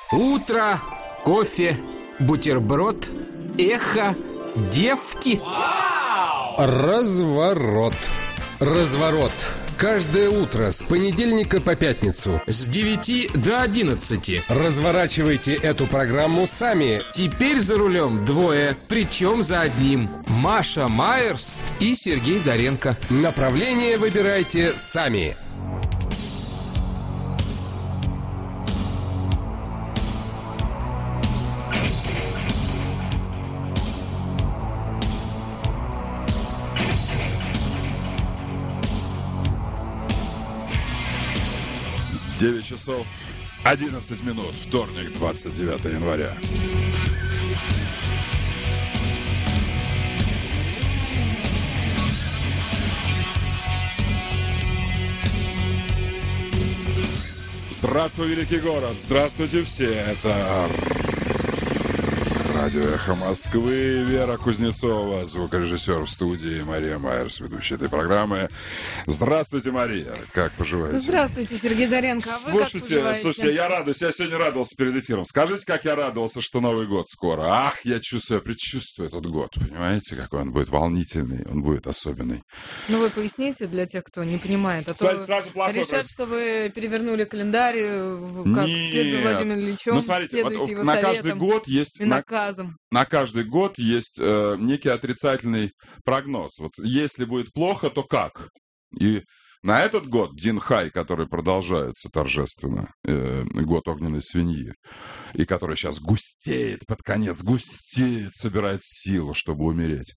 Утро, кофе, бутерброд, эхо, девки. Разворот. Разворот. Каждое утро с понедельника по пятницу С 9 до 11. разворачивайте эту программу сами. Теперь за рулем двое, причем за одним. Маша Майерс и Сергей Доренко. Направление выбирайте сами. Девять часов 11 минут, вторник, 29 января. Здравствуй, великий город! Здравствуйте все! Это радио «Эхо Москвы». Вера Кузнецова, звукорежиссер в студии, Мария Майерс, ведущая этой программы. Здравствуйте, Мария! Как поживаете? Здравствуйте, Сергей Доренко. А вы как поживаете? Слушайте, я радуюсь. Я сегодня радовался перед эфиром. Скажите, как я радовался, что Новый год скоро. Ах, я чувствую, предчувствую этот год. Понимаете, какой он будет волнительный, он будет особенный. Ну, вы поясните для тех, кто не понимает. А Смотрите, то сразу плохой решат, что вы перевернули календарь, как вслед за Владимиром Ильичем, Ну, смотрите, следуете его на советам каждый год есть... и наказам. На каждый год есть некий отрицательный прогноз. Вот если будет плохо, то как? И на этот год Дин Хай, который продолжается торжественно, год огненной свиньи, и который сейчас густеет под конец, густеет, собирает силу, чтобы умереть.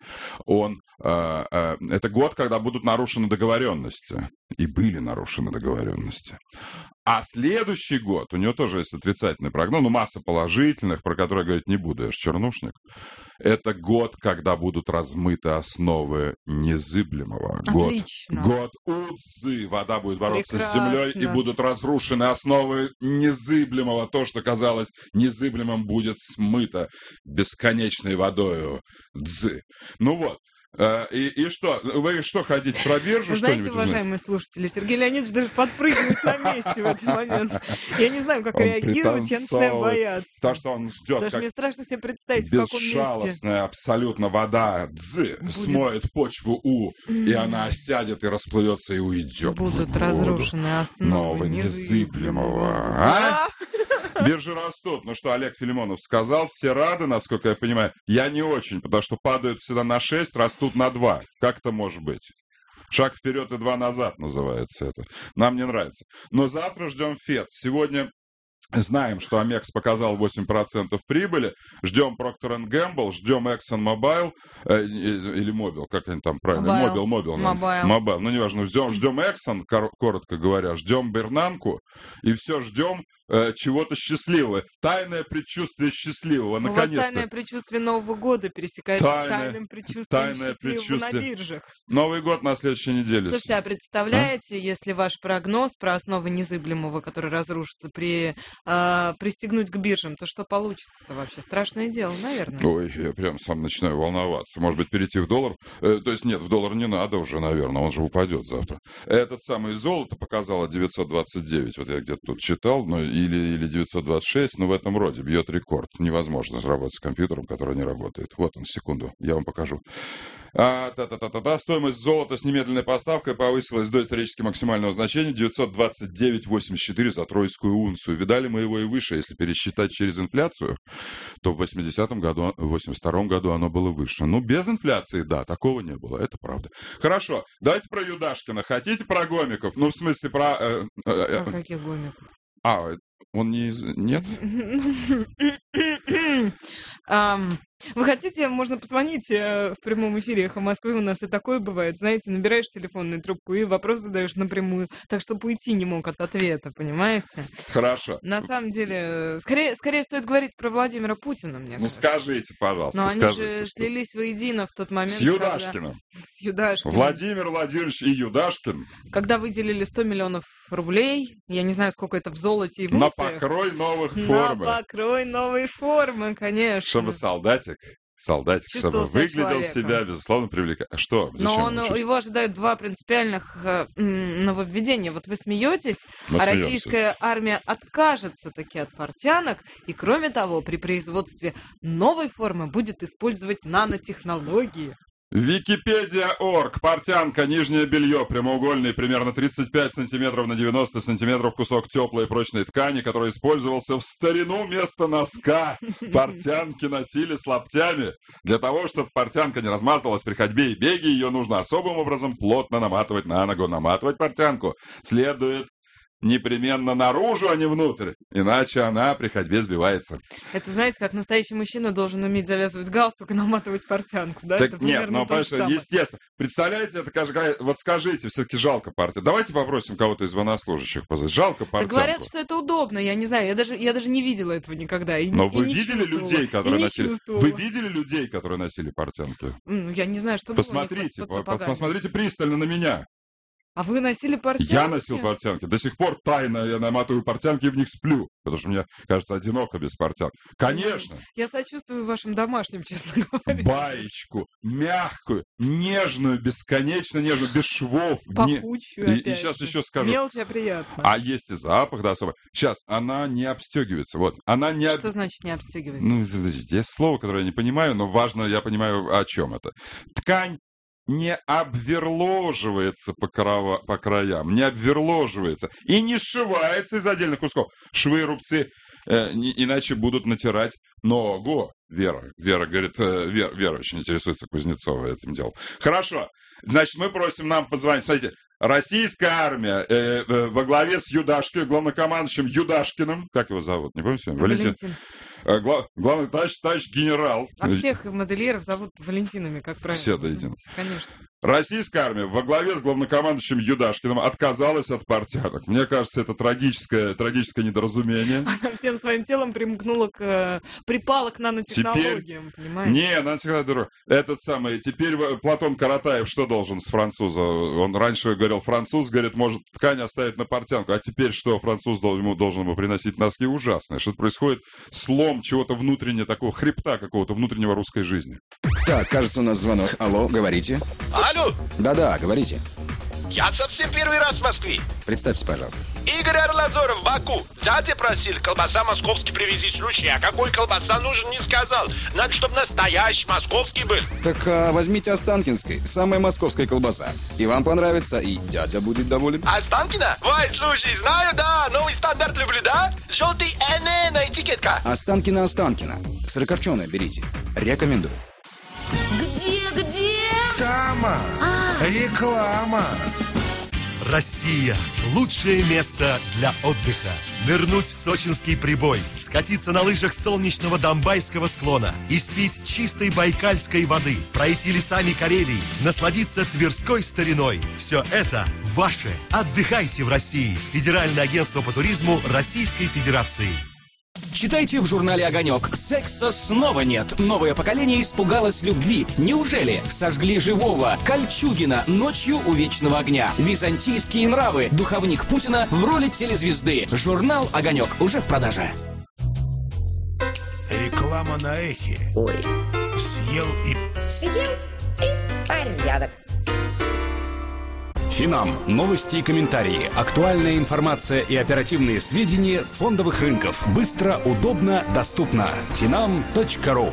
Это год, когда будут нарушены договоренности. И были нарушены договоренности. А следующий год, у него тоже есть отрицательный прогноз, масса положительных, про которые говорить не буду, я же чернушник. Это год, когда будут размыты основы незыблемого. Отлично. Год Удзы. Вода будет бороться с Прекрасно. землей, и будут разрушены основы незыблемого. То, что казалось незыблемым, будет смыто бесконечной водою Дзы. Ну вот. И что? Вы что, хотите про биржу Знаете, что-нибудь узнать? уважаемые слушатели, Сергей Леонидович даже подпрыгивает на месте в этот момент. Я не знаю, как Он реагировать, я начинаю пританцовывает. бояться. То, что он ждет, Даже как мне страшно себе представить, в каком месте. безжалостная абсолютно вода Дзы Будет. смоет почву и она осядет и расплывется и уйдет. Будут разрушены основы Нового незыблемого. А? Биржи растут. Ну что, Олег Филимонов сказал, все рады, насколько я понимаю. Я не очень, потому что падают всегда на 6, растут на 2. Как это может быть? Шаг вперед и 2 назад называется это. Нам не нравится. Но завтра ждем ФЕД. Сегодня знаем, что Амекс показал 8% прибыли. Ждем Procter & Gamble, ждем ExxonMobil или Mobil, как они там правильно? Mobil. Ну, неважно. Ждем Exxon, коротко говоря. Ждем Бернанку. И все ждем чего-то счастливого. Тайное предчувствие счастливого. У вас Наконец-то. тайное предчувствие Нового года пересекается с тайным предчувствием счастливого на биржах. Новый год на следующей неделе. Слушайте, а представляете, если ваш прогноз про основы незыблемого, который разрушится, пристегнуть к биржам, то что получится-то вообще? Страшное дело, наверное. Ой, я прям сам начинаю волноваться. Может быть, перейти в доллар? То есть нет, в доллар не надо уже, наверное, он же упадет завтра. Этот самый золото показало 929, вот я где-то тут читал, или 926, но в этом роде бьет рекорд. Невозможно работать с компьютером, который не работает. Вот он, секунду, я вам покажу. Стоимость золота с немедленной поставкой повысилась до исторически максимального значения 929,84 за тройскую унцию. Видали мы его и выше. Если пересчитать через инфляцию, то в 80-м году, в 82-м году оно было выше. Ну, без инфляции, да, такого не было, это правда. Хорошо, давайте про Юдашкина. Хотите про гомиков? Ну, в смысле, про... Про каких гомиков? Он не... Нет? Вы хотите, можно позвонить в прямом эфире «Эхо Москвы», у нас и такое бывает. Знаете, набираешь телефонную трубку и вопрос задаешь напрямую, так чтобы уйти не мог от ответа, понимаете? Хорошо. На самом деле, скорее стоит говорить про Владимира Путина, мне кажется. Скажите, пожалуйста, Но они же слились воедино в тот момент, с Юдашкиным. С Юдашкиным. Владимир Владимирович и Юдашкин. Когда выделили 100 миллионов рублей, я не знаю, сколько это в золоте и в На унциях. покрой новых формы. На покрой новой формы, конечно. Чтобы солдатик солдатик, чтобы Чувствовал себя выглядел человеком. себя, безусловно, привлекательно. Что? Но Зачем его его ожидают два принципиальных нововведения. Вот вы смеетесь, Мы а смеемся. российская армия откажется таки от портянок, и кроме того, при производстве новой формы будет использовать нанотехнологии. Википедия.орг. Портянка, нижнее белье, прямоугольный, примерно 35 сантиметров на 90 сантиметров кусок теплой и прочной ткани, который использовался в старину вместо носка. Портянки носили с лаптями. Для того, чтобы портянка не разматывалась при ходьбе и беге, ее нужно особым образом плотно наматывать на ногу. Наматывать портянку следует непременно наружу, а не внутрь, иначе она при ходьбе сбивается. Это, знаете, как настоящий мужчина должен уметь завязывать галстук и наматывать портянку, да? Так Это нет, примерно ну, то же конечно, самое. естественно. Представляете, это вот скажите, все-таки жалко партию. Давайте попросим кого-то из военнослужащих позвать. Жалко Так портянку. говорят, что это удобно, я не знаю, я даже не видела этого никогда. Но и вы не видели чувствовала, людей, и которые не носили? чувствовала. Вы видели людей, которые носили портянки? Я не знаю, что было у них Посмотрите, под сапогами. посмотрите пристально на меня. А вы носили портянки? Я носил портянки. До сих пор тайно я наматываю портянки и в них сплю. Потому что мне кажется одиноко без портянок. Конечно. Я сочувствую вашим домашним, честно говоря. Баечку, мягкую, нежную, бесконечно нежную, без швов. Пахучую И опять сейчас же. еще скажу. Мелочь, а приятно. А есть и запах, да, особо. Сейчас, она не обстегивается. Вот, она не... Что значит не обстегивается? Ну, подождите, есть слово, которое я не понимаю, но важно, я понимаю, о чем это. Ткань не обверложивается по краям, не обверложивается и не сшивается из отдельных кусков. Швы и рубцы иначе будут натирать ногу. Вера говорит, Вера очень интересуется Кузнецова этим делом. Хорошо, значит, мы просим нам позвонить. Смотрите, российская армия во главе с главнокомандующим Юдашкиным, как его зовут, не помните? Валентин. Главный товарищ генерал. А всех модельеров зовут Валентинами, как правильно. Все до единого. Конечно. Российская армия во главе с главнокомандующим Юдашкиным отказалась от портянок. Мне кажется, это трагическое недоразумение. Она всем своим телом припала к нанотехнологиям, понимаете? Не, нанотехнология. Этот самый. Теперь Платон Каратаев что должен с француза? Он раньше говорил, француз, говорит, может ткань оставить на портянку. А теперь что? Француз должен ему приносить носки ужасные. Что-то происходит слом чего-то внутреннего, такого хребта какого-то внутреннего русской жизни. Так, кажется, у нас звонок. Алло, говорите. Алло, Да-да, говорите. я совсем первый раз в Москве. Представьте, пожалуйста. Игорь Арлазоров, Баку. Дядя просил, колбаса московский привези случай. А какой колбаса нужен, не сказал. Надо, чтобы настоящий московский был. Так возьмите Останкинской, самая московская колбаса. И вам понравится, и дядя будет доволен. Останкино? Ой, слушай, знаю, да. Новый стандарт люблю, да? Желтый НН на этикетка. Останкино. Сырокопченое берите. Рекомендую. Где? Тама! Реклама! Россия – лучшее место для отдыха. Нырнуть в сочинский прибой, скатиться на лыжах с солнечного Домбайского склона, испить чистой байкальской воды, пройти лесами Карелии, насладиться тверской стариной. Все это ваше. Отдыхайте в России. Федеральное агентство по туризму Российской Федерации. Читайте в журнале «Огонек». Секса снова нет. Новое поколение испугалось любви. Неужели? Сожгли живого. Кольчугина ночью у вечного огня. Византийские нравы. Духовник Путина в роли телезвезды. Журнал «Огонек» уже в продаже. Реклама на эхе. Ой, Съел и... порядок. Финам. Новости и комментарии. Актуальная информация и оперативные сведения с фондовых рынков. Быстро, удобно, доступно. Finam.ru.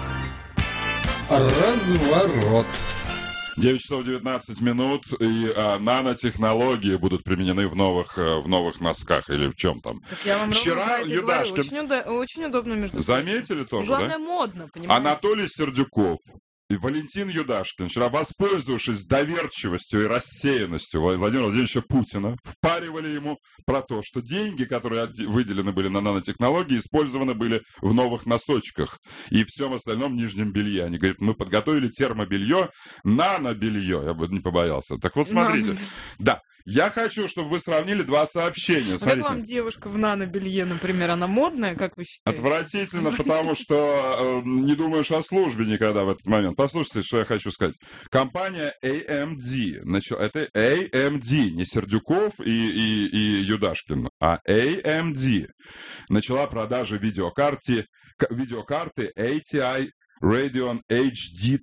Разворот. 9 часов 19 минут, и нанотехнологии будут применены в новых носках, или в чем там. Так я вам Вчера ровно про это и говорю. Юдашкин... Очень удобно, между прочим. Заметили тоже, Главное, да? модно, понимаете? Анатолий Сердюков и Валентин Юдашкин, вчера, воспользовавшись доверчивостью и рассеянностью Владимира Владимировича Путина, впаривали ему про то, что деньги, которые выделены были на нанотехнологии, использованы были в новых носочках и всем остальном нижнем белье. Они говорят, мы подготовили термобелье, нанобелье, я бы не побоялся. Так вот, смотрите, да. Я хочу, чтобы вы сравнили два сообщения. Как вам девушка в нано-белье, например, она модная, как вы считаете? Отвратительно, потому что не думаешь о службе никогда в этот момент. Послушайте, что я хочу сказать. Компания AMD, это AMD, не Сердюков и Юдашкин, а AMD начала продажи видеокарты ATI Radeon HD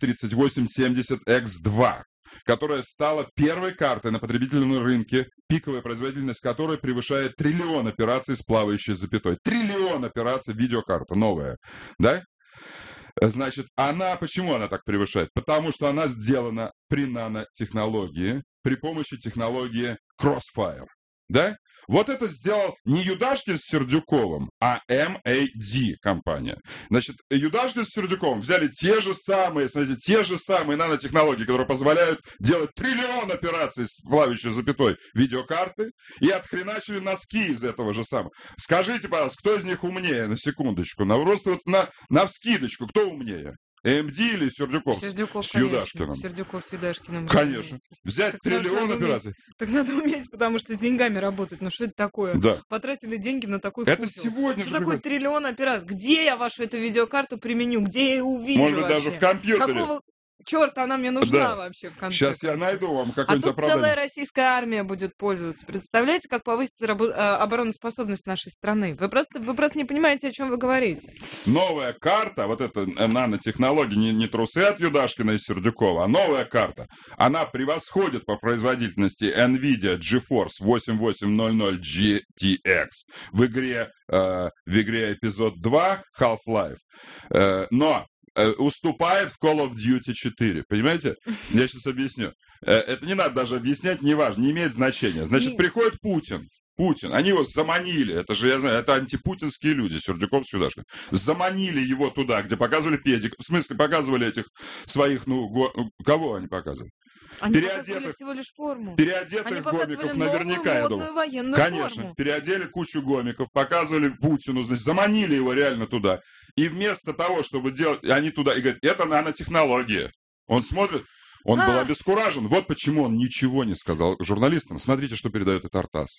3870X2, которая стала первой картой на потребительном рынке, пиковая производительность которой превышает 1 триллион операций с плавающей запятой. 1 триллион операций, видеокарта новая, да? Значит, почему она так превышает? Потому что она сделана при нанотехнологии, при помощи технологии Crossfire, да? Вот это сделал не Юдашкин с Сердюковым, а MAD компания. Значит, Юдашкин с Сердюковым взяли те же самые нанотехнологии, которые позволяют делать 1 триллион операций с плавающей запятой видеокарты, и отхреначили носки из этого же самого. Скажите, пожалуйста, кто из них умнее, на секундочку? Просто вот на вскидочку, кто умнее? AMD или Сердюков с Юдашкиным? Сердюков с Юдашкиным. Конечно. Взять так 1 триллион операций. Так надо уметь, потому что с деньгами работать. Ну что это такое? Да. Потратили деньги на такой Это футбол. сегодня что же... такое 1 триллион операций? Где я вашу эту видеокарту применю? Где я ее увижу? Может быть, вообще? даже в компьютере. Какого черта она мне нужна вообще в конце? Сейчас я найду вам какой-нибудь оправдание. Целая российская армия будет пользоваться. Представляете, как повысится обороноспособность нашей страны? Вы просто не понимаете, о чем вы говорите. Новая карта, вот эта нанотехнология, не трусы от Юдашкина и Сердюкова, а новая карта, она превосходит по производительности NVIDIA GeForce 8800 GTX в игре эпизод 2 Half-Life. Но уступает в Call of Duty 4. Понимаете? Я сейчас объясню. Это не надо даже объяснять, не важно, не имеет значения. Значит, приходит Путин, они его заманили, это же, я знаю, это антипутинские люди, Сердюков с Юдашкин. Заманили его туда, где показывали педик, в смысле, показывали этих своих, кого они показывали? Они показывали всего лишь форму. Переодетых гомиков наверняка, я думаю. Конечно, форму. Переодели кучу гомиков, показывали Путину, значит, заманили его реально туда. И вместо того, чтобы делать, они туда, и говорят, это нанотехнология. Он смотрит, он был обескуражен. Вот почему он ничего не сказал журналистам. Смотрите, что передает Тартас.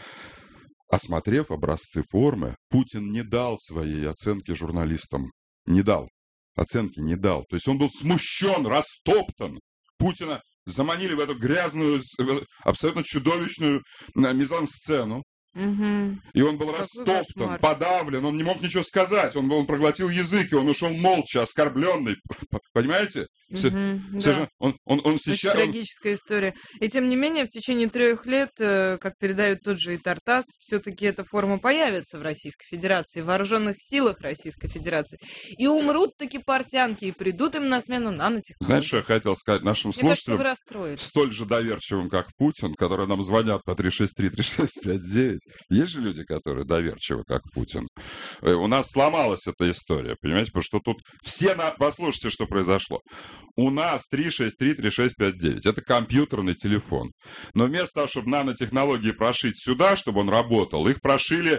Осмотрев образцы формы, Путин не дал своей оценки журналистам. Не дал. Оценки не дал. То есть он был смущен, растоптан. Путина заманили в эту грязную, абсолютно чудовищную мизансцену. Угу. И он был растоптан, подавлен, он не мог ничего сказать, он проглотил язык, и он ушел молча, оскорбленный. Понимаете? Да. Он сейчас... Трагическая история. И тем не менее, в течение 3 лет, как передает тот же и Тартас, все-таки эта форма появится в Российской Федерации, в вооруженных силах Российской Федерации. И умрут таки портянки, и придут им на смену нанотехнологии. Знаешь, что я хотел сказать нашим слушателям? Мне кажется, вы расстроились. Столь же доверчивым, как Путин, которые нам звонят по 363-3659. Есть же люди, которые доверчивы, как Путин. У нас сломалась эта история, понимаете? Потому что тут все... Послушайте, что произошло. У нас 363-3659. Это компьютерный телефон. Но вместо того, чтобы нанотехнологии прошить сюда, чтобы он работал, их прошили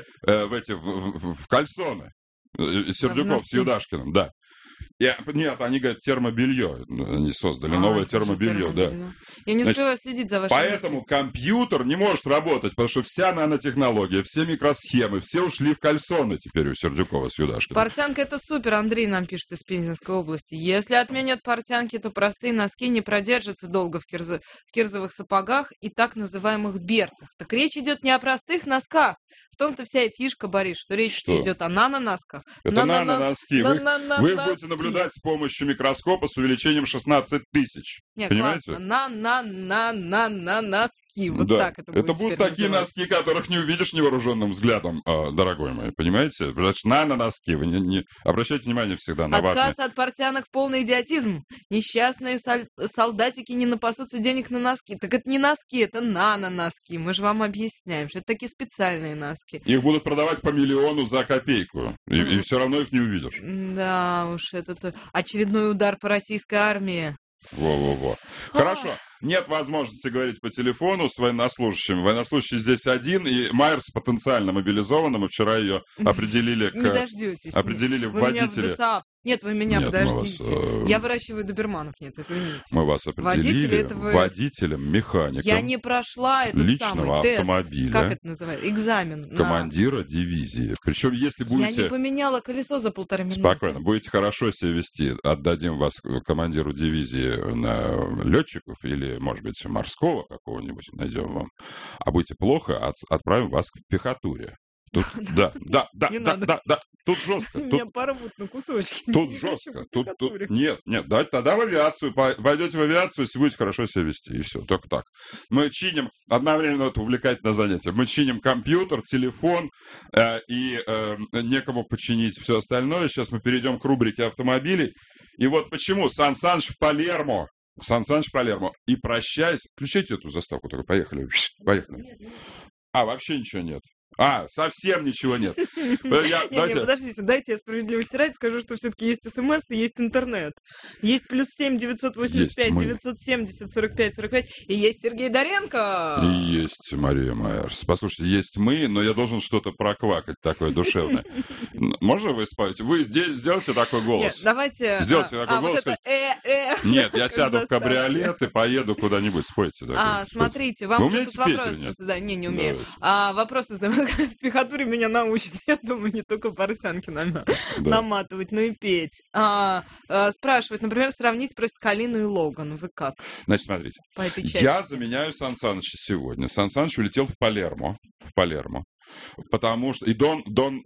в кальсоны. Сердюков с Юдашкиным, да. Нет, они говорят, термобелье. Они создали новое термобелье, да. Я не успеваю следить за вашим... Поэтому компьютер не может работать, потому что вся нанотехнология, все микросхемы, все ушли в кальсоны теперь у Сердюкова с Юдашкиным. Портянка — это супер, Андрей нам пишет из Пензенской области. Если отменят портянки, то простые носки не продержатся долго в кирзовых сапогах и так называемых берцах. Так речь идет не о простых носках. В том-то вся и фишка, Борис, что речь идет о наноносках. Это наноноски. Вы их будете наблюдать с помощью микроскопа с увеличением 16 тысяч. Понимаете? Носки. Вот да. так это будет. Это будут такие носки, которых не увидишь невооруженным взглядом, дорогой мой. Понимаете? Значит, наноноски. Вы не обращайте внимание всегда на важные. Отказ от портянок — полный идиотизм. Несчастные солдатики не напасутся денег на носки. Так это не носки, это наноноски. Мы же вам объясняем, что это такие специальные носки. Их будут продавать по 1 миллиону за копейку. И все равно их не увидишь. Да уж, это очередной удар по российской армии. Во-во-во. Хорошо. Нет возможности говорить по телефону с военнослужащим. Военнослужащий здесь один, и Майерс потенциально мобилизованным, и вчера ее определили Не дождетесь. Определили в водителе. Нет, вы меня подождите. Я выращиваю доберманов. Нет, извините. Мы вас определили водителем, механиком. Я не прошла этот личного самый автомобиля. Тест. Как это называется? Экзамен. Командира дивизии. Причем, если будете... Я не поменяла колесо за 1,5 минуты. Спокойно. Будете хорошо себя вести, отдадим вас командиру дивизии на летчиков или, может быть, морского какого-нибудь найдем вам. А будете плохо, отправим вас к пехотуре. Тут, да. Не надо. Тут жестко. Меня порвут на кусочки. Тут Не жестко. хочу Тут, карикатуры. нет, тогда в авиацию. Пойдете в авиацию, если будете хорошо себя вести. И все, только так. Мы чиним, одновременно это увлекательное занятие, мы чиним компьютер, телефон, и некому починить все остальное. Сейчас мы перейдем к рубрике автомобилей. И вот почему Сан Саныч в Палермо. И прощаясь, включите эту заставку, только поехали. Вообще ничего нет. Совсем ничего нет. Подождите, дайте я справедливости ради скажу, что все-таки есть СМС и есть интернет. Есть +7 985 970 45 45 и есть Сергей Доренко. И есть Мария Майерс. Послушайте, есть мы, но я должен что-то проквакать такое душевное. Можно вы споете? Вы здесь сделайте такой голос. Нет, давайте... Сделайте такой голос. Вот это Нет, я сяду в кабриолет и поеду куда-нибудь. Спойте. Смотрите, вам тут вопросы задают. Не умею. Вопросы задают. В пехотуре меня научат, я думаю, не только портянки наматывать, но и петь. Спрашивают, например, сравнить просто Калину и Логан. Вы как? Значит, смотрите. По этой части. Я заменяю Сан Саныча сегодня. Сан Саныч улетел в Палермо. Потому что... И Дон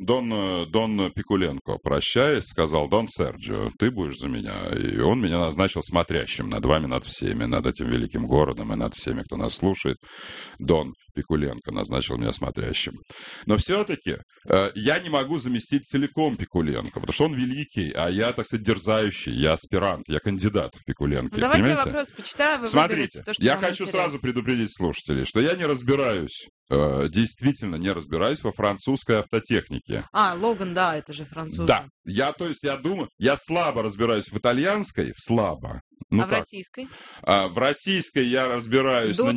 Пикуленко, прощаясь, сказал: Дон Серджио, ты будешь за меня. И он меня назначил смотрящим над вами, над всеми, над этим великим городом и над всеми, кто нас слушает. Дон Пикуленко назначил меня смотрящим. Но все-таки я не могу заместить целиком Пикуленко, потому что он великий, а я, так сказать, дерзающий, я аспирант, я кандидат в Пикуленке. Давайте я вопрос почитаю, вы смотрите, то, что я хочу сразу предупредить слушателей, что я не разбираюсь, действительно не разбираюсь во французской автотехнике. Логан, да, это же француз. Да, я думаю, я слабо разбираюсь в итальянской, слабо. В российской? В российской я разбираюсь... До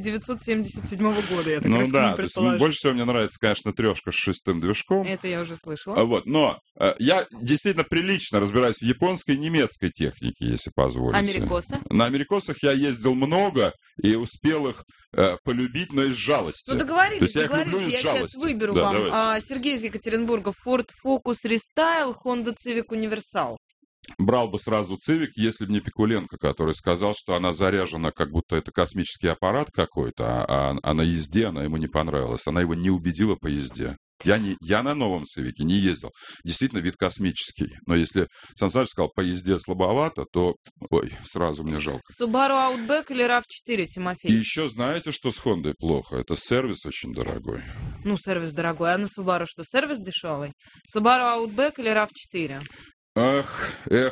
1977 года, я так предположу. То есть больше всего мне нравится, конечно, трешка с 6-м движком. Это я уже слышала. Но я действительно прилично разбираюсь в японской и немецкой технике, если позволите. Америкосы? На америкосах я ездил много и успел их полюбить, но из жалости. Договорились, я сейчас выберу вам. Давайте. Сергей из Екатеринбурга. Ford Focus Restyle, Honda Civic Universal. Брал бы сразу Civic, если бы не Пикуленко, который сказал, что она заряжена, как будто это космический аппарат какой-то, а на езде она ему не понравилась. Она его не убедила по езде. Я на новом Civic не ездил. Действительно, вид космический. Но если Сан Саныч сказал, по езде слабовато, то, сразу мне жалко. Subaru Outback или RAV4, Тимофей? И еще знаете, что с Хондой плохо? Это сервис очень дорогой. Сервис дорогой. А на Subaru что, сервис дешевый? Subaru Outback или RAV4? Эх.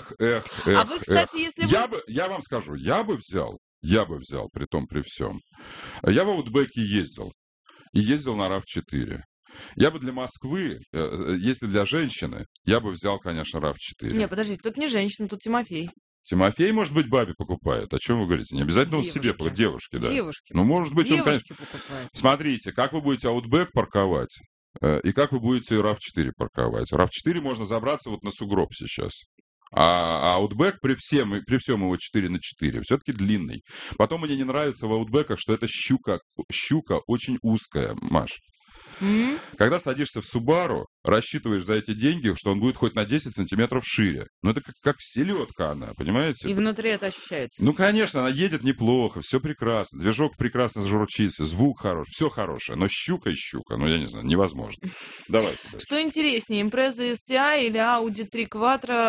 А вы, кстати, если я вам скажу, я бы взял, при том, при всем. Я в Аутбеке ездил. И ездил на RAV4. Я бы для Москвы, если для женщины, я бы взял, конечно, RAV4. Не, подождите, тут не женщина, тут Тимофей. Тимофей, может быть, бабе покупает. О чем вы говорите? Не обязательно он себе покупает. Девушки, да. Девушки. Может быть, девушки он, конечно... покупает. Смотрите, как вы будете Outback парковать, и как вы будете RAV4 парковать. RAV4 можно забраться вот на сугроб сейчас. А Outback при всем его 4x4 все-таки длинный. Потом мне не нравится в Outback'ах, что это щука очень узкая, Маш. Когда садишься в Subaru, рассчитываешь за эти деньги, что он будет хоть на 10 сантиметров шире. Но это как селедка она, понимаете? И внутри это ощущается. Конечно, она едет неплохо, все прекрасно. Движок прекрасно журчит, звук хороший, все хорошее. Но щука, я не знаю, невозможно. Давайте дальше. Что интереснее, Impreza STI или Audi 3 Quattro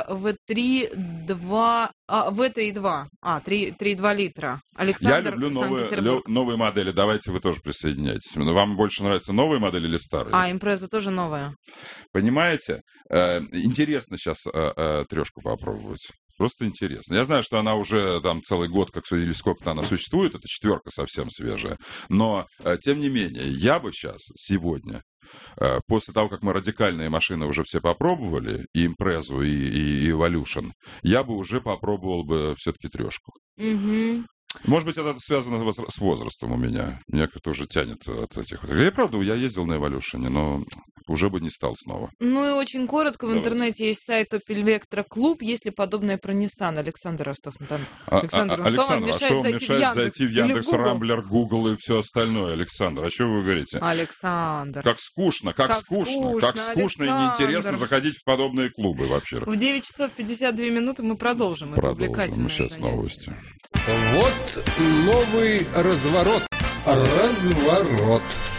V3.2... V3.2. 3.2 литра. Александр, я люблю новые модели. Давайте вы тоже присоединяйтесь. Вам больше нравятся новые модели или старые? Impreza тоже новая. Понимаете? Интересно сейчас трешку попробовать. Просто интересно. Я знаю, что она уже там целый год, или сколько-то она существует. Это 4 совсем свежая. Но, тем не менее, я бы сейчас, сегодня, после того, как мы радикальные машины уже все попробовали, и Impreza, и Evolution, я бы уже попробовал бы все-таки трешку. Может быть, это связано с возрастом у меня. Меня как-то уже тянет от этих... Я ездил на Evolution, но уже бы не стал снова. И очень коротко, в интернете есть сайт Opel Vectra Club, есть ли подобное про Nissan. Александр Ростов-на-Дону. Александр, что вам мешает зайти в Яндекс, Рамблер, Google и все остальное, Александр? А что вы говорите? Александр. Как скучно и неинтересно заходить в подобные клубы вообще. В 9 часов 52 минуты мы продолжим. Продолжим сейчас новости. Вот новый разворот.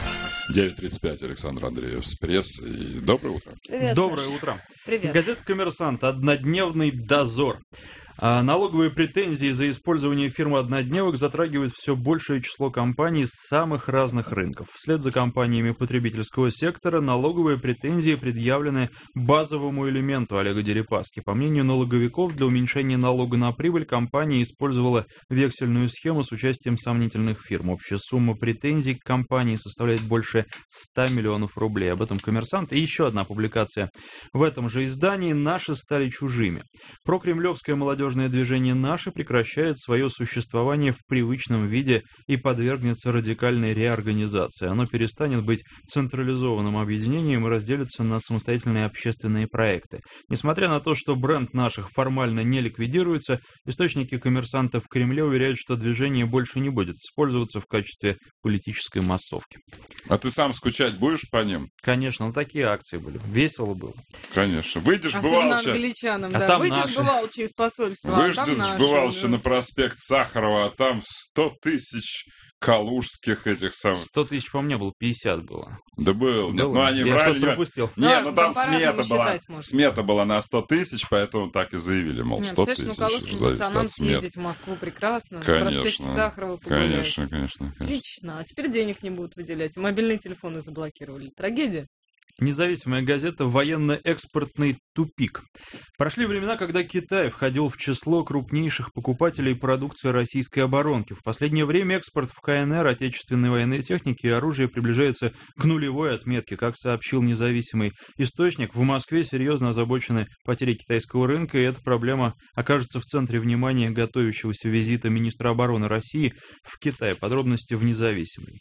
9:35, Александр Андреев с прессы. И доброе утро. Привет, Доброе Саша. утро. Привет. Газета «Коммерсант». Однодневный дозор. Налоговые претензии за использование фирмы «Однодневок» затрагивают все большее число компаний с самых разных рынков. Вслед за компаниями потребительского сектора налоговые претензии предъявлены базовому элементу Олега Дерипаски. По мнению налоговиков, для уменьшения налога на прибыль компания использовала вексельную схему с участием сомнительных фирм. Общая сумма претензий к компании составляет больше 100 миллионов рублей. Об этом «Коммерсант». И еще одна публикация. В этом же издании «Наши стали чужими». Прокремлевское молодежное движение «Наши» прекращает свое существование в привычном виде и подвергнется радикальной реорганизации. Оно перестанет быть централизованным объединением и разделится на самостоятельные общественные проекты. Несмотря на то, что бренд «Наших» формально не ликвидируется, источники «Коммерсанта» в Кремле уверяют, что движение больше не будет использоваться в качестве политической массовки. А ты сам скучать будешь по ним? Конечно, такие акции были. Весело было. Конечно. Выйдешь, Особенно бывалче. англичанам, А да. там Выйдешь, наши. бывалче из посольства, а Выйдешь, там наши, бывалче да. на проспект Сахарова, а там 100 тысяч калужских этих самых. 100 тысяч, по мне, было, 50 было. Да был. Нет, Было? ну они Я врали. что-то не- пропустил. Не, Ну, ну там по-разному смета была. считать можно. Смета была на 100 тысяч, поэтому так и заявили, мол, Нет, 100 представляешь, тысяч. ну, калужским зависит пацанам от сметы. съездить в Москву прекрасно. На проспекте Конечно. Сахарова погулять. Конечно. Отлично. А теперь денег не будут выделять. И мобильные телефоны заблокировали. Трагедия. Независимая газета «Военно-экспортный тупик». Прошли времена, когда Китай входил в число крупнейших покупателей продукции российской оборонки. В последнее время экспорт в КНР отечественной военной техники и оружия приближается к нулевой отметке. Как сообщил независимый источник, в Москве серьезно озабочены потерей китайского рынка, и эта проблема окажется в центре внимания готовящегося визита министра обороны России в Китай. Подробности в «Независимой».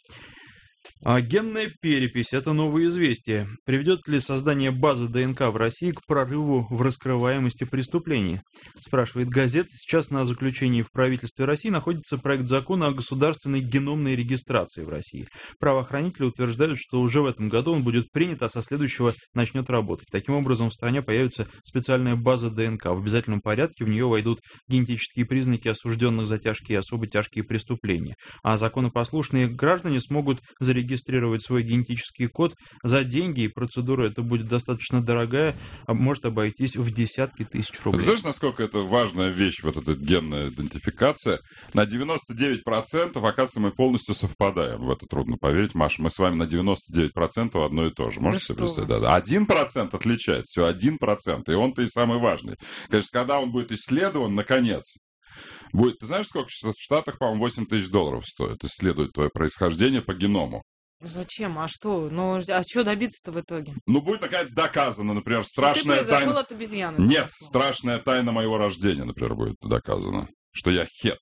Генная перепись – это новое известие. Приведет ли создание базы ДНК в России к прорыву в раскрываемости преступлений? Спрашивает газета. Сейчас на заключении в правительстве России находится проект закона о государственной геномной регистрации в России. Правоохранители утверждают, что уже в этом году он будет принят, а со следующего начнет работать. Таким образом, в стране появится специальная база ДНК. В обязательном порядке в нее войдут генетические признаки осужденных за тяжкие и особо тяжкие преступления. А законопослушные граждане смогут зарегистрировать свой генетический код за деньги, и процедура эта будет достаточно дорогая, может обойтись в десятки тысяч рублей. Ты знаешь, насколько это важная вещь, вот эта генная идентификация? На 99%, оказывается, мы полностью совпадаем. В это трудно поверить, Маша. Мы с вами на 99% одно и то же. Можете себе представить? Да. 1% отличается, все 1%. И он-то и самый важный. Конечно, когда он будет исследован, наконец, будет... Ты знаешь, сколько в Штатах, по-моему, $8 000 стоит исследовать твое происхождение по геному? Зачем? А что? Ну, а что добиться-то в итоге? Ну, будет, наконец, доказано, например, Что страшная ты произошел тайна... от обезьяны. Нет, страшная тайна моего рождения, например, будет доказано. Что я хет.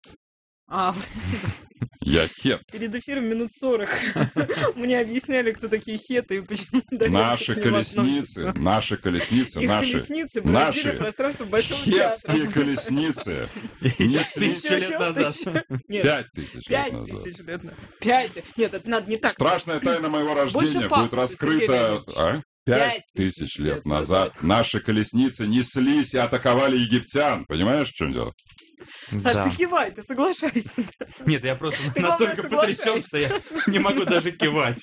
Я хет. Перед эфиром минут 40 мне объясняли, кто такие хеты и почему Наши колесницы, наши колесницы, Их наши колесницы породили пространство Большого театра. хетские колесницы неслись 1000 лет назад. 5000 лет 5000 лет назад. 5. Нет, это надо не так. Страшная тайна моего рождения будет раскрыта 5000 лет назад. Наши колесницы неслись и атаковали египтян. Понимаешь, в чем дело? Саш, ты кивай, ты соглашайся. Нет, я просто Ты, настолько главное, потрясен, что я не могу даже кивать.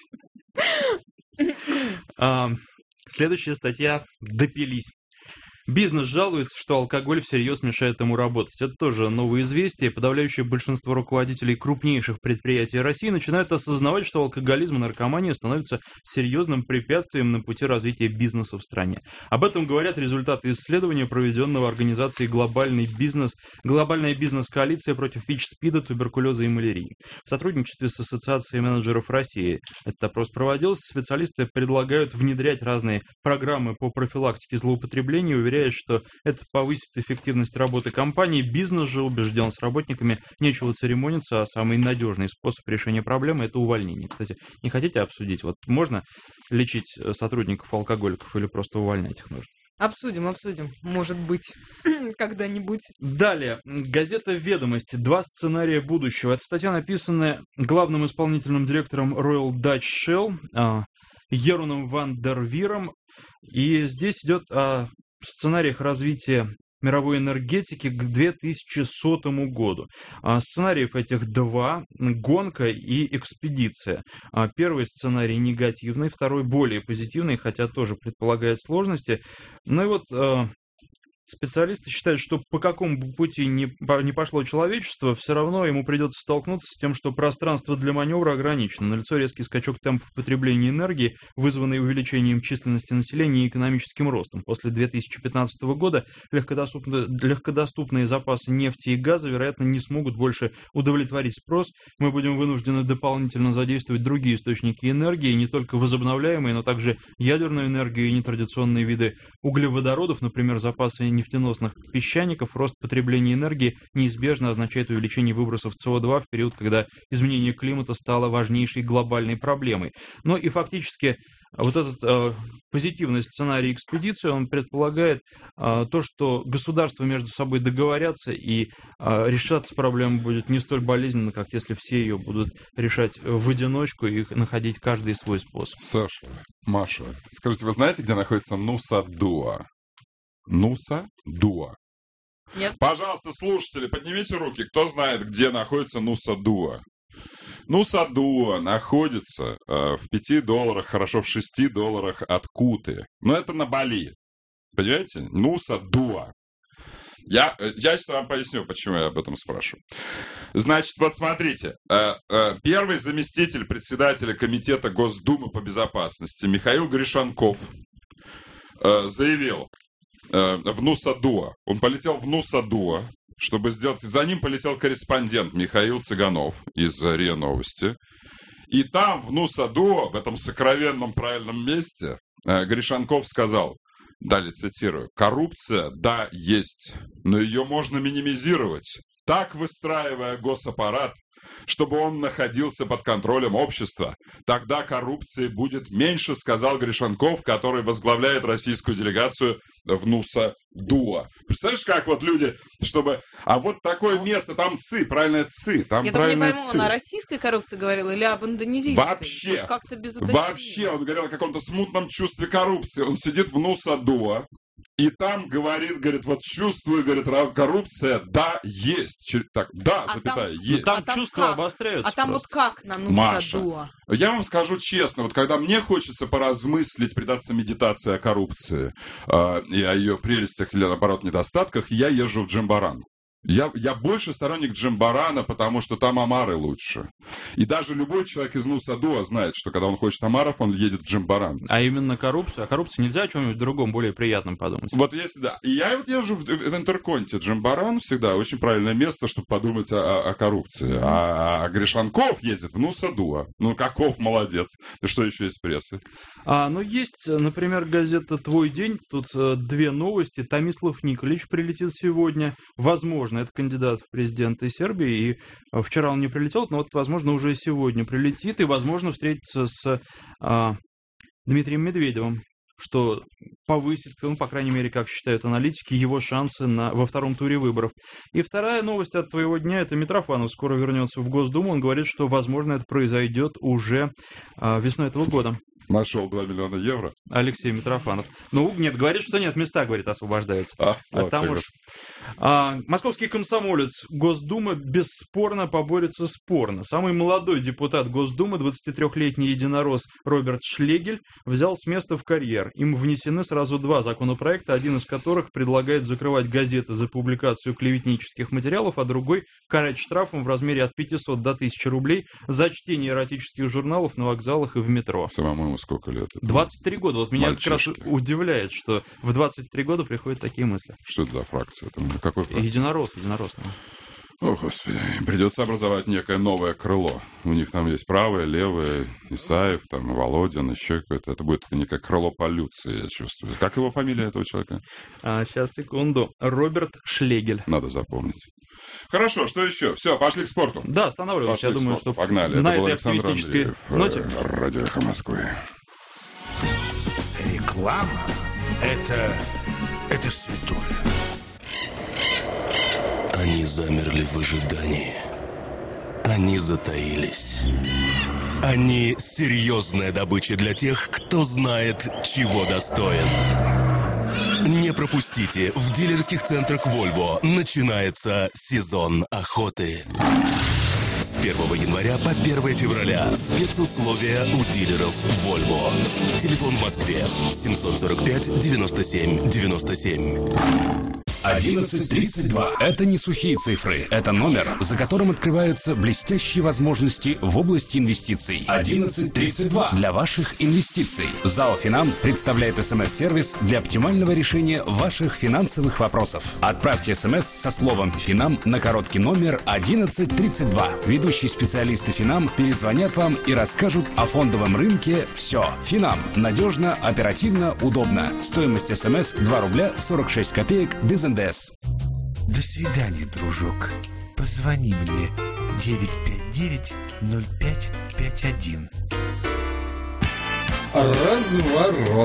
Следующая статья «Допились». Бизнес жалуется, что алкоголь всерьез мешает ему работать. Это тоже новое известие. Подавляющее большинство руководителей крупнейших предприятий России начинают осознавать, что алкоголизм и наркомания становятся серьезным препятствием на пути развития бизнеса в стране. Об этом говорят результаты исследования, проведенного организацией «Глобальная бизнес-коалиция против ВИЧ-СПИДа, туберкулеза и малярии». В сотрудничестве с Ассоциацией менеджеров России этот опрос проводился. Специалисты предлагают внедрять разные программы по профилактике злоупотребления, уверяя, что это повысит эффективность работы компании. Бизнес же убежден, с работниками нечего церемониться, а самый надежный способ решения проблемы – это увольнение. Кстати, не хотите обсудить? Вот можно лечить сотрудников-алкоголиков или просто увольнять их нужно? Обсудим, может быть, когда-нибудь. Далее, газета «Ведомости». 2 сценария будущего. Эта статья написана главным исполнительным директором Royal Dutch Shell Еруном ван дер Виром. И здесь идет о сценариях развития мировой энергетики к 2100 году. Сценариев этих два – гонка и экспедиция. Первый сценарий негативный, второй более позитивный, хотя тоже предполагает сложности. Ну и вот специалисты считают, что по какому бы пути не пошло человечество, все равно ему придется столкнуться с тем, что пространство для маневра ограничено. Налицо резкий скачок темпов потребления энергии, вызванный увеличением численности населения и экономическим ростом. После 2015 года легкодоступные запасы нефти и газа, вероятно, не смогут больше удовлетворить спрос. Мы будем вынуждены дополнительно задействовать другие источники энергии, не только возобновляемые, но также ядерную энергию и нетрадиционные виды углеводородов, например, запасы нефтеносных песчаников. Рост потребления энергии неизбежно означает увеличение выбросов СО2 в период, когда изменение климата стало важнейшей глобальной проблемой. Но и фактически вот этот позитивный сценарий экспедиции, он предполагает то, что государства между собой договорятся, и решаться проблема будет не столь болезненно, как если все ее будут решать в одиночку и находить каждый свой способ. Саша, Маша, скажите, вы знаете, где находится Нуса-Дуа? Нуса-Дуа. Нет. Пожалуйста, слушатели, поднимите руки, кто знает, где находится Нуса-Дуа. Нуса-Дуа находится в $5, хорошо, в $6 от Куты. Но это на Бали. Понимаете? Нуса-Дуа. Я сейчас вам поясню, почему я об этом спрашиваю. Значит, вот смотрите. Первый заместитель председателя Комитета Госдумы по безопасности Михаил Гришанков заявил в Нуса-Дуа. Он полетел в Нуса-Дуа, чтобы сделать... За ним полетел корреспондент Михаил Цыганов из РИА Новости. И там, в Нуса-Дуа, в этом сокровенном правильном месте, Гришанков сказал, далее цитирую, «Коррупция, да, есть, но ее можно минимизировать, так выстраивая госаппарат, чтобы он находился под контролем общества. Тогда коррупции будет меньше», сказал Гришанков, который возглавляет российскую делегацию в Нуса-Дуа. Представляешь, как вот люди, чтобы... А вот такое место, там ЦИ, правильное ЦИ, там я правильное так не пойму, ЦИ. он о российской коррупции говорил или об индонезийской? Вообще, как-то без уточнения. вообще, он говорил о каком-то смутном чувстве коррупции. Он сидит в Нуса-Дуа, и там говорит, вот чувствую, говорит, коррупция, да, есть. Так, да, запятая, есть. Там чувства обостряются. А там просто. вот как на Нуса-Дуа? Я вам скажу честно, вот когда мне хочется поразмыслить, предаться медитации о коррупции и о ее прелестях или, наоборот, недостатках, я езжу в Джимбаран. Я больше сторонник Джимбарана, потому что там омары лучше. И даже любой человек из Нуса-Дуа знает, что когда он хочет омаров, он едет в Джимбаран. А именно коррупцию? О коррупции нельзя о чем-нибудь другом, более приятном подумать? Вот если да. И я вот езжу в Интерконте. Джимбаран всегда очень правильное место, чтобы подумать о коррупции. А Гришанков ездит в Нуса-Дуа. Ну, каков молодец. И что еще из прессы? Ну, есть, например, газета «Твой день». Тут две новости. Томислав Николич прилетит сегодня. Возможно, это кандидат в президенты Сербии, и вчера он не прилетел, но вот, возможно, уже сегодня прилетит, и, возможно, встретится с Дмитрием Медведевым, что повысит, ну, по крайней мере, как считают аналитики, его шансы во втором туре выборов. И вторая новость от твоего дня, это Митрофанов скоро вернется в Госдуму, он говорит, что, возможно, это произойдет уже весной этого года. Нашел 2 миллиона евро. Алексей Митрофанов. Ну, нет, говорит, что нет, места, говорит, освобождаются. Там уж... Московский комсомолец Госдумы бесспорно поборется спорно. Самый молодой депутат Госдумы, 23-летний единорос Роберт Шлегель, взял с места в карьер. Им внесены сразу два законопроекта, один из которых предлагает закрывать газеты за публикацию клеветнических материалов, а другой карать штрафом в размере от 500 до 1000 рублей за чтение эротических журналов на вокзалах и в метро. Самому сколько лет? 23 года. Вот меня Мальчишки. как раз удивляет, что в 23 года приходят такие мысли. Что это за фракция? Какой фракция? Единорос. О, Господи, придется образовать некое новое крыло. У них там есть правое, левое, Исаев, там, Володин, еще какое-то. Это будет некое крыло полюции, я чувствую. Как его фамилия этого человека? Сейчас, секунду. Роберт Шлегель. Надо запомнить. Хорошо, что еще? Все, пошли к спорту. Да, останавливаемся. Я думаю, что погнали. на Это был этой Александр оптимистической Андреев, ноте. Радио «Эхо Москвы». Реклама – это святое. Они замерли в ожидании. Они затаились. Они серьезная добыча для тех, кто знает, чего достоин. Не пропустите, в дилерских центрах Volvo начинается сезон охоты. С 1 января по 1 февраля спецусловия у дилеров Volvo. Телефон в Москве 745 97 97. 11:32. Это не сухие цифры. Это номер, за которым открываются блестящие возможности в области инвестиций. 11:32. Для ваших инвестиций. ЗАО «Финам» представляет СМС-сервис для оптимального решения ваших финансовых вопросов. Отправьте СМС со словом «Финам» на короткий номер 1132. Ведущие специалисты «Финам» перезвонят вам и расскажут о фондовом рынке все. «Финам» – надежно, оперативно, удобно. Стоимость СМС 2 рубля 46 копеек без НДС. До свидания, дружок. Позвони мне 959-0551. Разворот.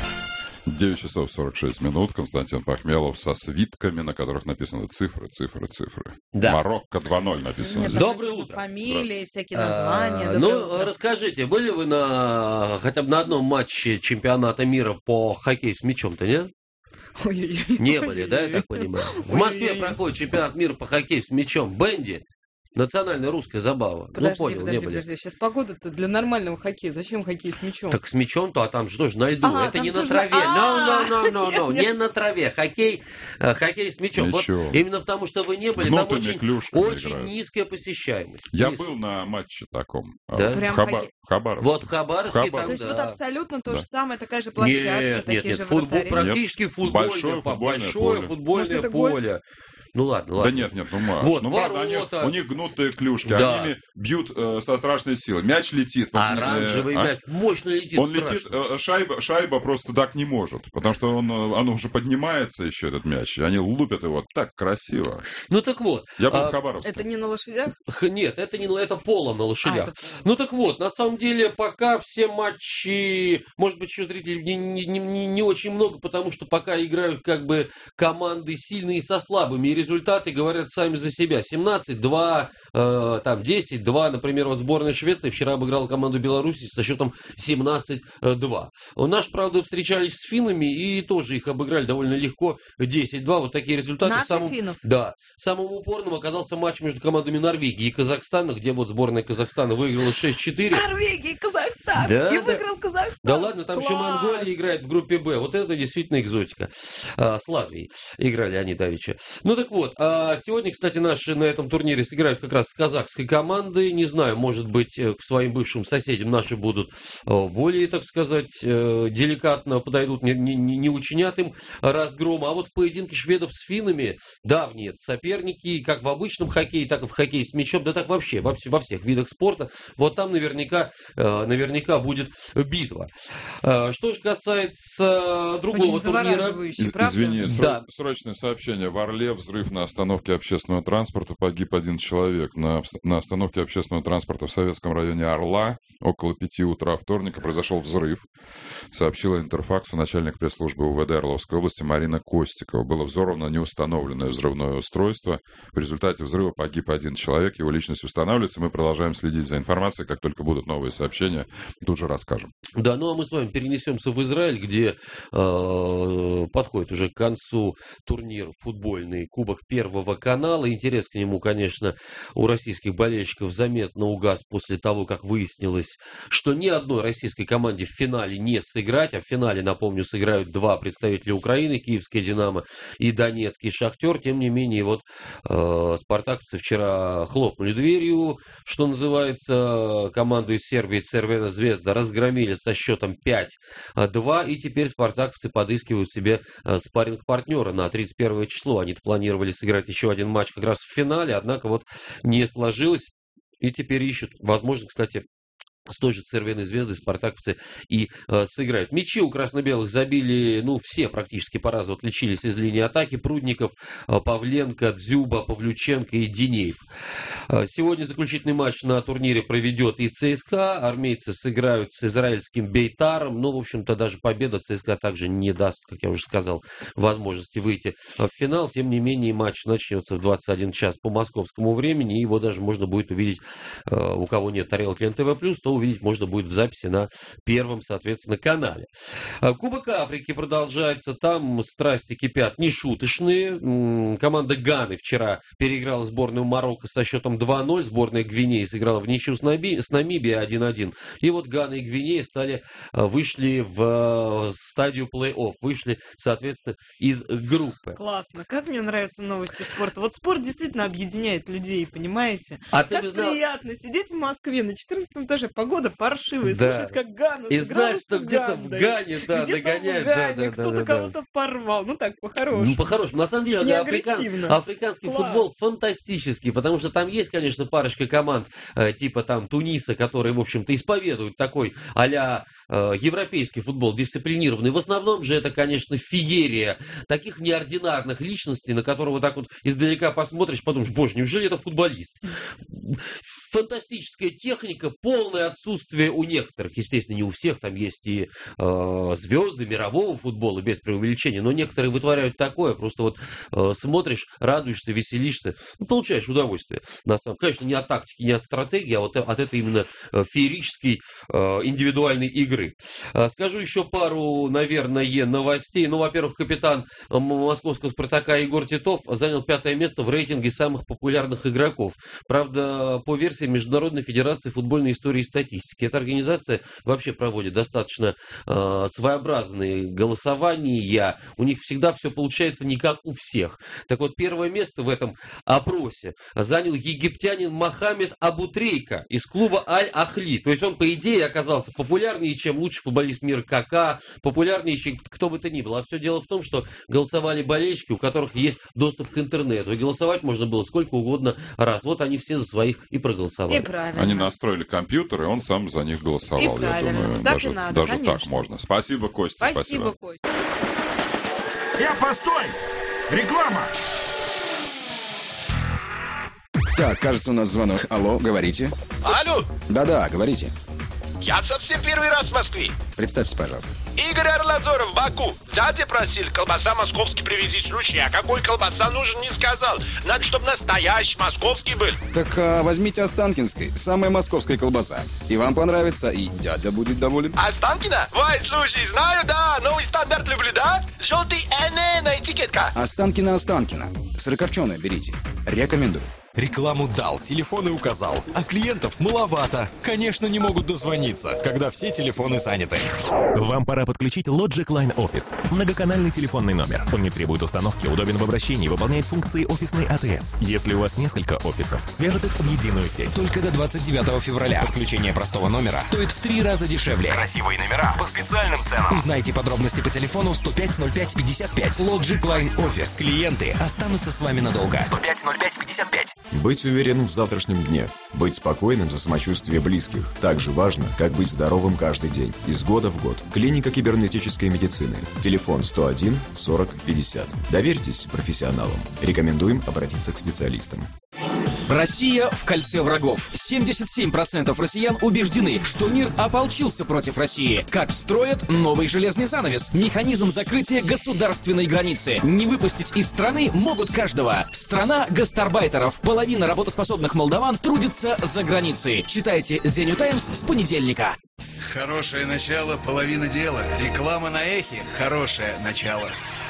9 часов 46 минут. Константин Пахмелов со свитками, на которых написаны цифры. Да. Марокко 2:0 написано. Доброе утро. Фамилии, всякие названия. Расскажите, были вы хотя бы на одном матче чемпионата мира по хоккею с мячом-то, нет? Ой-ой-ой. Не были, да, я так понимаю? В Москве проходит чемпионат мира по хоккею с мячом. Бенди. Национальная русская забава. Подожди. Сейчас погода-то для нормального хоккея. Зачем хоккей с мячом? Так с мячом-то, а там же тоже на льду. Это не на траве. No. Не на траве. Хоккей с мячом. Вот именно потому, что вы не были, там очень низкая посещаемость. Я был на матче таком. Да? В Хабаровске. Вот в Хабаровске. То есть вот абсолютно то же самое, такая же площадка, такие же вратари. Практически футбольное поле. Ну ладно. Да нет, ну Маш. Вот, у них гнутые клюшки, они ими бьют со страшной силой. Мяч летит. Оранжевый мяч мощно летит. Он летит, шайба просто так не может, потому что оно уже поднимается еще, этот мяч, и они лупят его так красиво. Ну так вот. Я был в Хабаровске. Это не на лошадях? Нет, это поло на лошадях. Ну так вот, на самом деле, пока все матчи, может быть, еще зрителей не очень много, потому что пока играют как бы команды сильные со слабыми, и результаты говорят сами за себя. 17-2, 10-2, например, вот сборная Швеции вчера обыграла команду Беларуси со счетом 17-2. Наши, правда, встречались с финнами и тоже их обыграли довольно легко, 10-2. Вот такие результаты. Финнов? Да. Самым упорным оказался матч между командами Норвегии и Казахстана, где вот сборная Казахстана выиграла 6-4. Норвегия и Казахстан! Да, и выиграл Казахстан! Да ладно, там еще Монголия играет в группе Б. Вот это действительно экзотика. С Латвией играли они давеча. Ну так вот, сегодня, кстати, наши на этом турнире сыграют как раз с казахской командой. Не знаю, может быть, к своим бывшим соседям наши будут более, так сказать, деликатно подойдут, не учинят им разгрома. А вот в поединке шведов с финнами давние соперники, как в обычном хоккее, так и в хоккее с мячом, да так вообще, во всех видах спорта. Вот там наверняка будет битва. Что же касается другого турнира... Извини, срочное сообщение. В Орле взрыв на остановке общественного транспорта. Погиб 1 человек. На остановке общественного транспорта в советском районе Орла около 5 утра вторника произошел взрыв. Сообщила Интерфаксу начальник пресс-службы УВД Орловской области Марина Костикова. Было взорвано неустановленное взрывное устройство. В результате взрыва погиб 1 человек. Его личность устанавливается. Мы продолжаем следить за информацией. Как только будут новые сообщения, тут же расскажем. Да, ну а мы с вами перенесемся в Израиль, где подходит уже к концу турнир футбольный Кубок Первого канала. Интерес к нему, конечно, у российских болельщиков заметно угас после того, как выяснилось, что ни одной российской команде в финале не сыграть. А в финале, напомню, сыграют 2 представителя Украины, киевский «Динамо» и донецкий «Шахтер». Тем не менее, вот спартаковцы вчера хлопнули дверью, что называется, команду из Сербии «Цервена Звезда» разгромили со счетом 5-2. И теперь спартаковцы подыскивают себе спарринг-партнера на 31 число. Они планировали сыграть еще один матч как раз в финале, однако вот не сложилось. И теперь ищут, возможно, кстати, с той же «Цервеной Звездой» спартаковцы и сыграют. Мячи у красно-белых забили, все практически по разу отличились из линии атаки. Прудников, Павленко, Дзюба, Павлюченко и Динеев. Сегодня заключительный матч на турнире проведет и ЦСКА. Армейцы сыграют с израильским Бейтаром. В общем-то, даже победа ЦСКА также не даст, как я уже сказал, возможности выйти в финал. Тем не менее, матч начнется в 21 час по московскому времени. Его даже можно будет увидеть, у кого нет тарелки НТВ+, то что увидеть можно будет в записи на первом, соответственно, канале. Кубок Африки продолжается. Там страсти кипят нешуточные. Команда Ганы вчера переиграла сборную Марокко со счетом 2-0. Сборная Гвинеи сыграла в ничью с Намибией 1-1. И вот Гана и Гвинея вышли в стадию плей-офф. Вышли, соответственно, из группы. Классно. Как мне нравятся новости спорта. Вот спорт действительно объединяет людей, понимаете? А как приятно сидеть в Москве на 14 этаже. Погода паршивая. Да. Слушать, как Гана и сыграла знаешь, что где-то в Гане, да, догоняют. Кто-то кого-то порвал. Ну так, по-хорошему. Ну, по-хорошему. На самом деле, африканский футбол фантастический, потому что там есть, конечно, парочка команд, типа там Туниса, которые, в общем-то, исповедуют такой а-ля европейский футбол, дисциплинированный. В основном же это, конечно, феерия таких неординарных личностей, на которого так вот издалека посмотришь, подумаешь, боже, неужели это футболист? Фантастическая техника, полное отсутствие у некоторых, естественно, не у всех, там есть и звезды мирового футбола, без преувеличения, но некоторые вытворяют такое, просто вот смотришь, радуешься, веселишься, ну, получаешь удовольствие. На самом деле, конечно, не от тактики, не от стратегии, а вот от этой именно феерической индивидуальной игры. Скажу еще пару, наверное, новостей. Ну, во-первых, капитан московского «Спартака» Егор Титов занял 5-е место в рейтинге самых популярных игроков. Правда, по версии Международной Федерации футбольной истории и статистики. Эта организация вообще проводит достаточно своеобразные голосования. У них всегда все получается не как у всех. Так вот, 1-е место в этом опросе занял египтянин Мохаммед Абутрейка из клуба Аль-Ахли. То есть он, по идее, оказался популярнее, чем лучший футболист мира Кака, популярнее, чем кто бы то ни было. А все дело в том, что голосовали болельщики, у которых есть доступ к интернету. И голосовать можно было сколько угодно раз. Вот они все за своих и проголосовали. И правильно. Они настроили компьютер, и он сам за них голосовал. И правильно. Я думаю, так и надо, даже конечно. так можно. Спасибо, Костя. Спасибо, Костя. Постой! Реклама! Так, кажется, у нас звонок. Алло, говорите. Алло! Да-да, говорите. Я совсем первый раз в Москве. Представьте, пожалуйста. Игорь Арлазоров, Баку. Дядя просил колбаса московский привезти. Слушай, а какой колбаса нужен, не сказал. Надо, чтобы настоящий московский был. Так возьмите Останкинской, самая московская колбаса. И вам понравится, и дядя будет доволен. Останкино? Ой, слушай, знаю, да. Новый стандарт люблю, да? Желтый на этикетка. Останкино. Сырокопченое берите. Рекомендую. Рекламу дал, телефоны указал, а клиентов маловато. Конечно, не могут дозвониться, когда все телефоны заняты. Вам пора подключить Logic Line Office. Многоканальный телефонный номер. Он не требует установки, удобен в обращении, выполняет функции офисной АТС. Если у вас несколько офисов, свяжет их в единую сеть. Только до 29 февраля. Подключение простого номера стоит в 3 раза дешевле. Красивые номера по специальным ценам. Узнайте подробности по телефону 105 05 55. Logic Line Office. Клиенты останутся с вами надолго. 105 05 55. Быть уверенным в завтрашнем дне. Быть спокойным за самочувствие близких. Так же важно, как быть здоровым каждый день. Из года в год. Клиника кибернетической медицины. Телефон 101 40 50. Доверьтесь профессионалам. Рекомендуем обратиться к специалистам. Россия в кольце врагов. 77% россиян убеждены, что мир ополчился против России. Как строят новый железный занавес. Механизм закрытия государственной границы. Не выпустить из страны могут каждого. Страна гастарбайтеров. Половина работоспособных молдаван трудится за границей. Читайте The New Times с понедельника. Хорошее начало, половина дела. Реклама на эхе. Хорошее начало.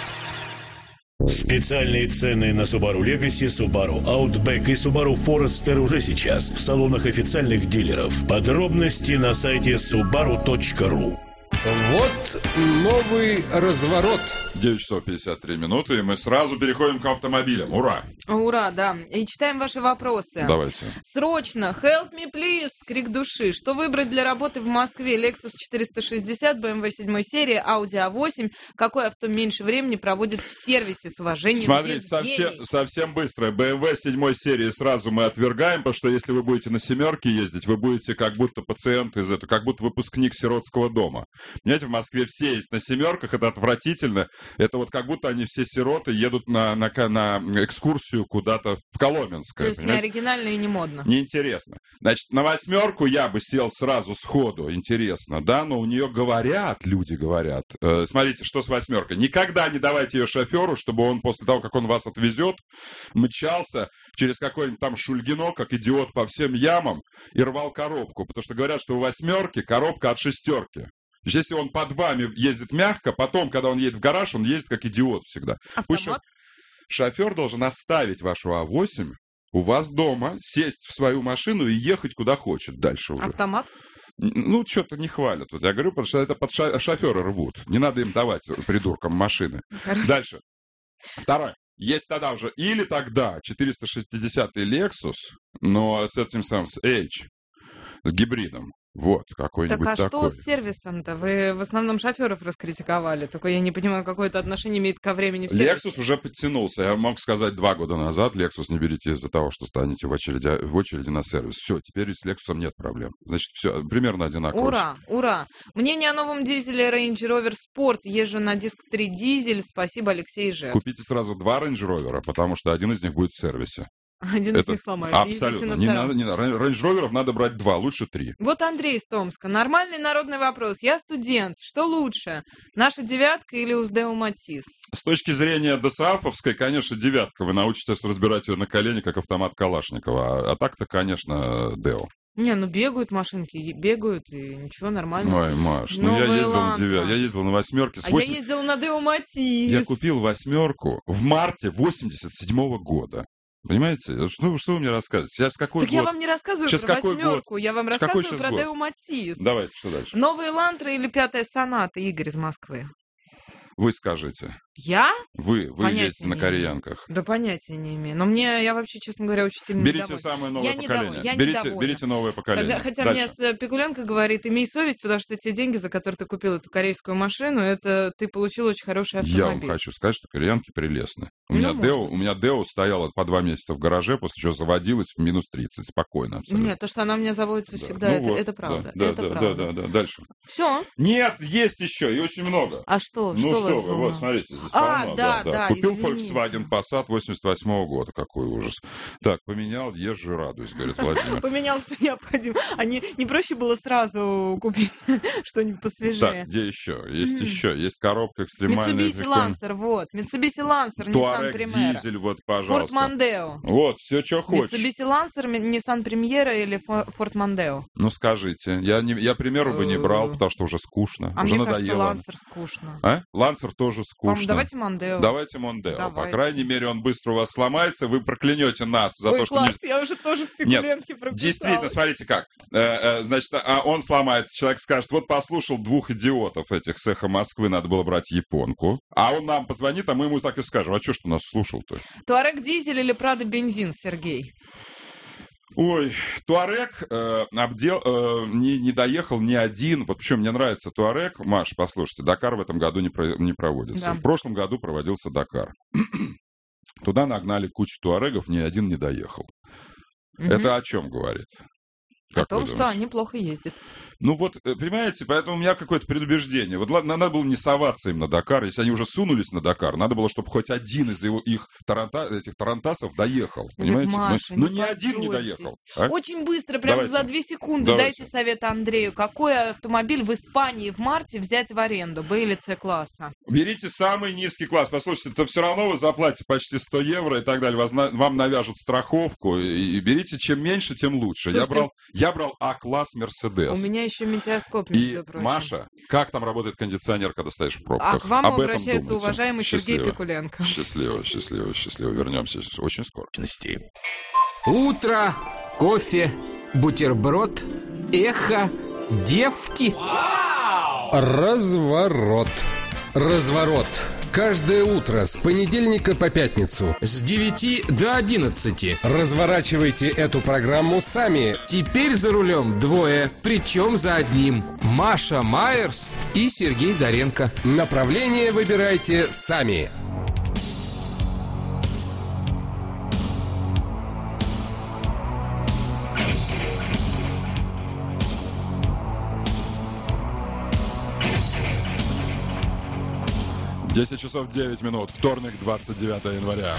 Специальные цены на Subaru Legacy, Subaru Outback и Subaru Forester уже сейчас в салонах официальных дилеров. Подробности на сайте subaru.ru. Вот новый разворот. 9 часов 53 минуты, и мы сразу переходим к автомобилям. Ура! Ура, да. И читаем ваши вопросы. Давайте. Срочно! Help me, please! Крик души. Что выбрать для работы в Москве? Lexus 460, BMW 7 серии, Audi A8. Какое авто меньше времени проводит в сервисе? С уважением, Смотрите, совсем быстро. BMW 7 серии сразу мы отвергаем, потому что если вы будете на семерке ездить, вы будете как будто пациент как будто выпускник сиротского дома. Понимаете, в Москве все есть на семерках, это отвратительно. Это вот как будто они все сироты едут на экскурсию куда-то в Коломенское. То есть не оригинально и не модно. Неинтересно. Значит, на восьмерку я бы сел сразу сходу, интересно, да, но у нее люди говорят. Смотрите, что с восьмеркой. Никогда не давайте ее шоферу, чтобы он после того, как он вас отвезет, мчался через какое-нибудь там Шульгино, как идиот по всем ямам, и рвал коробку. Потому что говорят, что у восьмерки коробка от шестерки. Если он под вами ездит мягко, потом, когда он едет в гараж, он ездит как идиот всегда. Шофер должен оставить вашу А8 у вас дома, сесть в свою машину и ехать куда хочет дальше уже. Автомат? Ну, что-то не хвалят. Вот я говорю, потому что это под шоферы рвут. Не надо им давать придуркам машины. Хорошо. Дальше. Второе. Есть тогда уже, или тогда 460-й Lexus, но с этим самым, с Edge, с гибридом. Вот, какой-нибудь такой. Так а что с сервисом-то? Вы в основном шоферов раскритиковали. Только я не понимаю, какое это отношение имеет ко времени в сервисе. Lexus уже подтянулся. Я мог сказать 2 года назад, Lexus не берите из-за того, что станете в очереди на сервис. Все, теперь с Lexus нет проблем. Значит, все, примерно одинаково. Ура, ура. Мнение о новом дизеле Range Rover Sport. Езжу на диск 3 дизель. Спасибо, Алексей Ижевск. Купите сразу 2 Range Rover, потому что один из них будет в сервисе. Один из них сломается. Абсолютно. Не надо. Range Rover'ов надо брать 2, лучше 3. Вот Андрей из Томска. Нормальный народный вопрос. Я студент. Что лучше? Наша девятка или Уздео Матис? С точки зрения ДСАФовской, конечно, девятка. Вы научитесь разбирать ее на колени, как автомат Калашникова. А так-то, конечно, Део. Не, ну бегают машинки, бегают, и ничего, нормально. Ой, Маш, ну я ездил на восьмерке. Я ездил на Део Матис. Я купил восьмерку в марте 87-го года. Понимаете? Что вы мне рассказываете? Сейчас какой так год? Я вам не рассказываю сейчас про восьмерку, я вам рассказываю про Део Матис. Давайте, что дальше? Новые Лантры или 5-я Соната, Игорь из Москвы? Вы скажите. Я? Вы ездите на кореянках. Да понятия не имею. Но я вообще, честно говоря, очень сильно Берите самое новое поколение. Берите новое поколение. Хотя мне Пикуленко говорит, имей совесть, потому что те деньги, за которые ты купил эту корейскую машину, это ты получил очень хороший автомобиль. Я вам хочу сказать, что кореянки прелестны. У меня Део стояла по 2 месяца в гараже, после чего заводилась в минус 30. Спокойно абсолютно. Нет, то, что она у меня заводится всегда, это правда. Да, дальше. Все? Нет, есть еще, и очень много. А что? Вы, вот, смотрите, здесь полно. Да. Купил извините. Volkswagen Passat 88-го года. Какой ужас. Так, поменял, езжу, радуюсь, говорит Владимир. Поменял, все необходимо. А не проще было сразу купить что-нибудь посвежее? Так, где еще? Есть коробка экстремальная. Mitsubishi Lancer, вот. Mitsubishi Lancer, Nissan Primera. Дизель, вот, пожалуйста. Ford Mondeo. Вот, все, что хочешь. Mitsubishi Lancer, Nissan Primera или Ford Mondeo? Ну, скажите. Я примеру бы не брал, потому что уже скучно. А уже мне надоело. кажется, Lancer скучно. Lancer тоже скучно. Давайте Mondeo. Давайте Mondeo. По крайней мере, он быстро у вас сломается, вы проклянете нас за то, что... класс, я уже тоже в Пикуленке прописалась. Действительно, смотрите как. Значит, он сломается, человек скажет, вот послушал 2 идиотов этих с «Эхо Москвы», надо было брать японку. А он нам позвонит, а мы ему так и скажем, а что ж ты нас слушал-то? Туарек дизель или Прада бензин, Сергей? Ой, Туарек не доехал ни один. Вот причем мне нравится Туарек. Маша, послушайте, Дакар в этом году не проводится. Да. В прошлом году проводился Дакар. Туда нагнали кучу туарегов, ни один не доехал. Это о чем говорит? О том, что они плохо ездят. Ну вот, понимаете, поэтому у меня какое-то предубеждение. Вот ладно, надо было не соваться им на Дакар. Если они уже сунулись на Дакар, надо было, чтобы хоть один из этих тарантасов доехал. Понимаете? Маша, но ни один не доехал. А? Очень быстро, прямо за 2 секунды дайте совет Андрею. Какой автомобиль в Испании в марте взять в аренду? Б или С класса? Берите самый низкий класс. Послушайте, то все равно вы заплатите почти 100 евро и так далее. Вам навяжут страховку. И берите, чем меньше, тем лучше. Слушайте, я брал А-класс Мерседес. У меня еще метеоскоп, между прочим. Маша, как там работает кондиционер, когда стоишь в пробках? А к вам обращается уважаемый Сергей Пикуленко. Счастливо. Вернемся очень скоро. Утро, кофе, бутерброд, эхо, девки. Разворот. Каждое утро с понедельника по пятницу с 9 до 11. Разворачивайте эту программу сами. Теперь за рулем 2, причем за одним. Маша Майерс и Сергей Доренко. Направление выбирайте сами. 10 часов 9 минут, вторник, 29 января.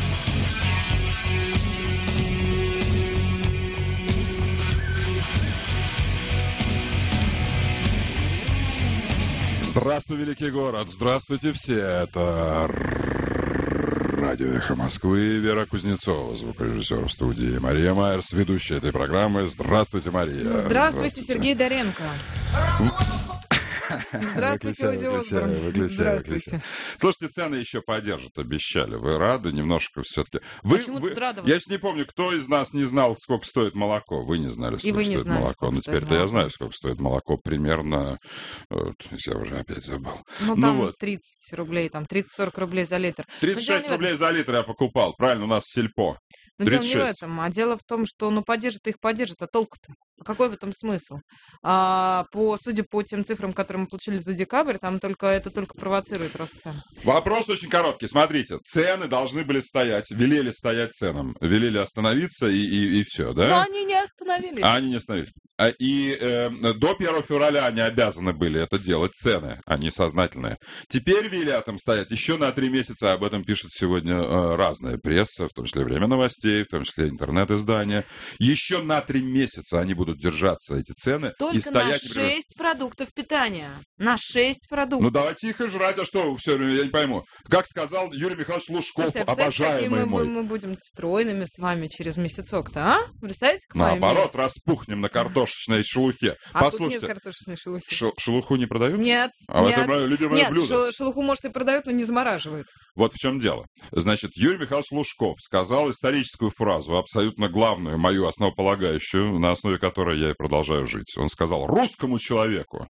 Здравствуй, великий город, здравствуйте все, это радио «Эхо Москвы», Вера Кузнецова, звукорежиссер в студии, Мария Майерс, ведущая этой программы. Здравствуйте, Мария. Здравствуйте, Сергей Доренко. Здравствуйте, Оззи Осборн. Выключай. Слушайте, цены еще поддержат, обещали. Вы рады? Немножко все-таки. Почему тут радоваться? Я же не помню, кто из нас не знал, сколько стоит молоко. Вы не знали, сколько стоит молоко. Но теперь-то я знаю, сколько стоит молоко. Примерно, я уже опять забыл. Ну, там 30 рублей, там 30-40 рублей за литр. 36 рублей за литр я покупал. Правильно, у нас в сельпо. Но дело не в этом, а дело в том, что поддержат, а толку-то? Какой в этом смысл? Судя по тем цифрам, которые мы получили за декабрь, там это только провоцирует рост цен. Вопрос очень короткий. Смотрите, цены должны были стоять, велели стоять ценам, велели остановиться и все, да? Но они не остановились. Они не остановились. И до 1 февраля они обязаны были это делать, цены, они сознательные. Теперь велят им стоять еще на 3 месяца, об этом пишет сегодня разная пресса, в том числе «Время новостей», в том числе интернет-издания. Еще на 3 месяца они будут держаться, эти цены. Только и стоять, на 6 продуктов питания. На 6 продуктов. Ну, давайте их и жрать, а что? Все, я не пойму. Как сказал Юрий Михайлович Лужков, слушайте, обожаемый мой. Мы будем стройными с вами через месяцок-то, а? Представляете, как наоборот, распухнем на картошечной шелухе. Послушайте, тут нет картошечной шелухи. Шелуху не продают? Нет. Это любимое блюдо. Шелуху, может, и продают, но не замораживают. Вот в чем дело. Значит, Юрий Михайлович Лужков сказал историческую фразу, абсолютно главную, мою основополагающую, на основе которой я и продолжаю жить. Он сказал: русскому человеку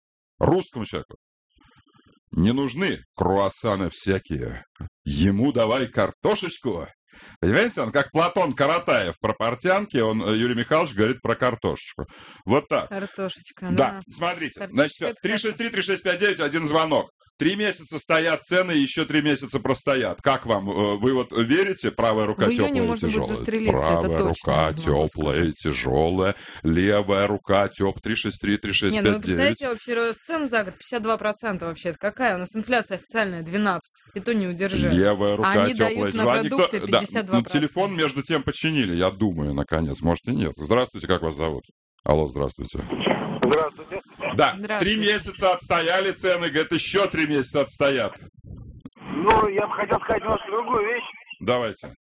не нужны круассаны всякие. Ему давай картошечку. Понимаете, он как Платон Каратаев про портянки, Юрий Михайлович говорит про картошечку. Вот так. Картошечка, да. Смотрите, значит, 363-3659, один звонок. 3 месяца стоят цены, еще 3 месяца простоят. Как вам? Вы верите? Правая рука теплая и тяжелая. Правая рука теплая и тяжелая. Левая рука теплая. 363-3659. Не, вы представляете, вообще рост цен за год 52% вообще. Это какая? У нас инфляция официальная 12%. И то не удержали. Левая рука теплая и тяжелая. На продукты 52%. Телефон между тем починили, я думаю, наконец. Может и нет. Здравствуйте, как вас зовут? Алло, здравствуйте. Здравствуйте. Да, 3 месяца отстояли цены, говорят, еще 3 месяца отстоят. Ну, я бы хотел сказать немножко другую вещь. Давайте.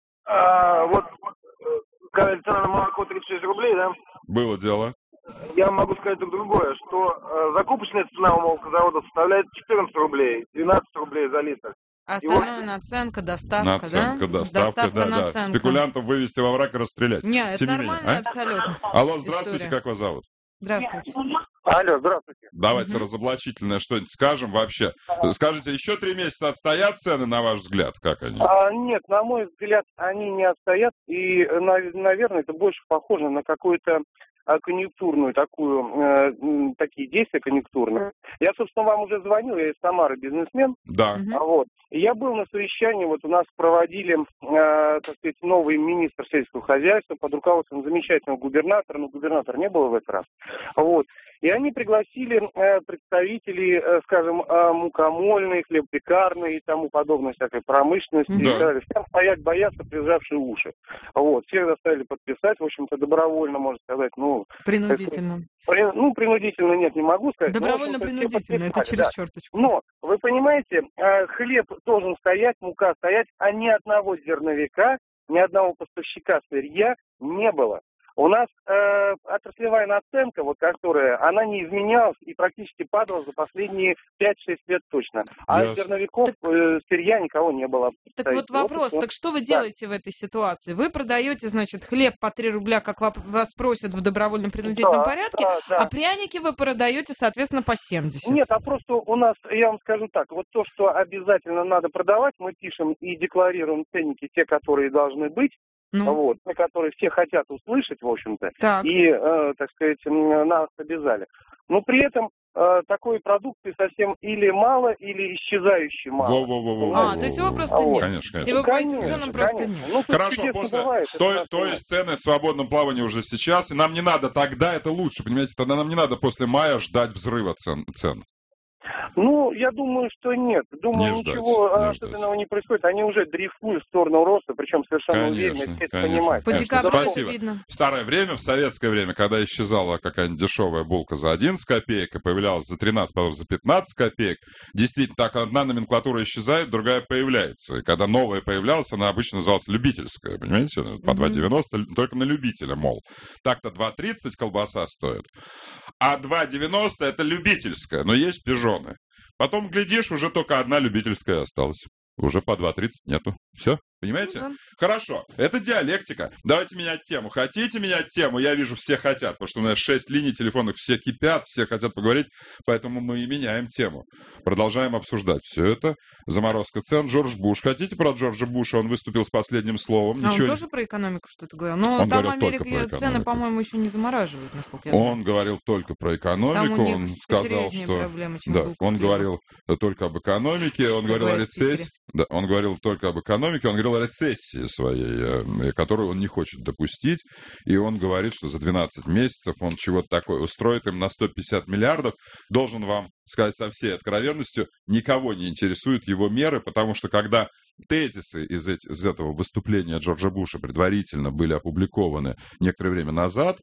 Когда цена на молоко 36 рублей, да? Было дело. Я могу сказать только другое, что закупочная цена у молокозавода составляет 14 рублей, 12 рублей за литр. Остальное наценка, доставка, доставка, да. наценка. Спекулянтов вывести во враг и расстрелять. Нет, это нормально абсолютно. Алло, здравствуйте, как вас зовут? Здравствуйте. Алло, здравствуйте. Давайте разоблачительное что-нибудь скажем вообще. Скажите, еще 3 месяца отстоят цены, на ваш взгляд? Как они? Нет, на мой взгляд, они не отстоят. И, наверное, это больше похоже на какую-то конъюнктурную такие действия конъюнктурные. Я, собственно, вам уже звонил, я из Самары бизнесмен. Да. Я был на совещании, у нас проводили, новый министр сельского хозяйства под руководством замечательного губернатора, но губернатора не было в этот раз. И они пригласили представителей, скажем, мукомольной, хлебопекарной и тому подобное, всякой промышленности. Да. Всем стоять боятся, прижавшие уши. Всех заставили подписать, в общем-то, добровольно, можно сказать. Принудительно. Принудительно нет, не могу сказать. Добровольно-принудительно, это через черточку. Но, вы понимаете, хлеб должен стоять, мука стоять, а ни одного зерновика, ни одного поставщика сырья не было. У нас отраслевая наценка, которая, она не изменялась и практически падала за последние 5-6 лет точно. А зерновиков, сырья никого не было. Так вот вопрос, так что вы делаете в этой ситуации? Вы продаете, значит, хлеб по 3 рубля, как вас просят в добровольно-принудительном порядке, а пряники вы продаете, соответственно, по 70. Нет, а просто у нас, я вам скажу так, то, что обязательно надо продавать, мы пишем и декларируем ценники, те, которые должны быть, которые все хотят услышать, в общем-то, и, нас обязали. Но при этом такой продукции совсем или мало, или исчезающе мало. То есть его просто нет. Конечно. Его по этим ценам просто нет. Хорошо, то есть цены в свободном плавании уже сейчас, и нам не надо тогда, это лучше, понимаете, тогда нам не надо после мая ждать взрыва цен. Ну, я думаю, что нет. Думаю, ничего особенного не происходит. Они уже дрейфуют в сторону роста, причем совершенно уверенно, все это понимают. По декабрю Спасибо. видно. В старое время, в советское время, когда исчезала какая-нибудь дешевая булка за 11 копеек и появлялась за 13, потом за 15 копеек, действительно, так одна номенклатура исчезает, другая появляется. И когда новая появлялась, она обычно называлась любительская, понимаете? По 2,90 только на любителя, мол. Так-то 2,30 колбаса стоит, а 2,90 это любительская, но есть пижоны. Потом, глядишь, уже только одна любительская осталась. Уже по 2,30 нету. Все, понимаете? Ну, да. Хорошо, это диалектика. Давайте менять тему. Хотите менять тему? Я вижу, все хотят, потому что у нас 6 линий телефонных, все кипят, все хотят поговорить, поэтому мы и меняем тему. Продолжаем обсуждать все это. Заморозка цен. Джордж Буш. Хотите про Джорджа Буша? Он выступил с последним словом. А он тоже про экономику что-то говорил? Но он там Америка цены, по-моему, еще не замораживают, насколько я знаю. Он говорил только про экономику. Там у них он сказал, что... проблемы, чем да, он говорил только об экономике, он говорил о рецессии. Да, он говорил только об экономике, он говорил о рецессии своей, которую он не хочет допустить, и он говорит, что за 12 месяцев он чего-то такое устроит им на 150 миллиардов. Должен вам сказать со всей откровенностью, никого не интересуют его меры, потому что когда тезисы из этого выступления Джорджа Буша предварительно были опубликованы некоторое время назад,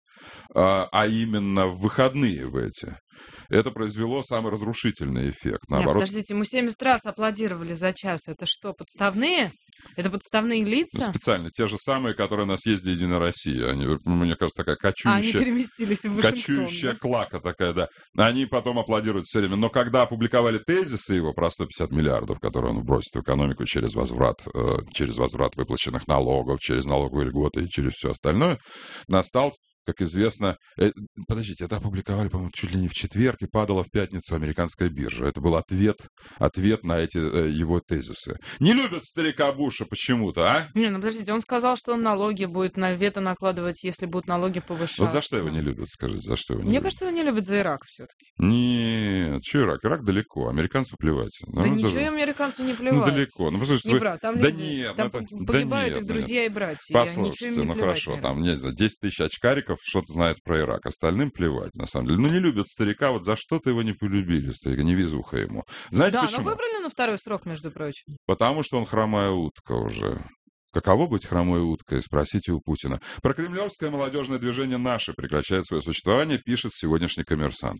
а именно в выходные в эти, это произвело самый разрушительный эффект. Наоборот... Нет, подождите, мы 70 раз аплодировали за час. Это что, подставные? Это подставные лица? Специально. Те же самые, которые у нас есть в «Единой России». Они, мне кажется, такая кочующая... они переместились в Вашингтон. Кочующая клака такая, да. Они потом аплодируют все время. Но когда опубликовали тезисы его про 150 миллиардов, которые он бросит в экономику через возврат выплаченных налогов, через налоговые льготы и через все остальное, настал... Как известно, подождите, это опубликовали, по-моему, чуть ли не в четверг, и падала в пятницу американская биржа. Это был ответ на эти его тезисы. Не любят старика Буша почему-то, а? Не, ну подождите, он сказал, что он налоги будет на вето накладывать, если будут налоги повышаться. Вот за что его не любят, скажите, за что его не Мне любят? кажется, его не любят за Ирак все-таки. Нет, что Ирак? Ирак далеко, американцу плевать. Да ничего даже... американцу не плевать. Ну, далеко. Ну, послушайте, не брат, там да люди, нет, там погибают их друзья и братья. Послушайте, ну хорошо, там, не знаю, 10 тысяч очкариков что-то знает про Ирак. Остальным плевать, на самом деле. Ну, не любят старика, вот за что-то его не полюбили, старика, невезуха ему. Знаете почему? Да, но выбрали на второй срок, между прочим. Потому что он хромая утка уже. Каково быть хромой уткой, спросите у Путина. Прокремлевское молодежное движение «Наше» прекращает свое существование, пишет сегодняшний «Коммерсант».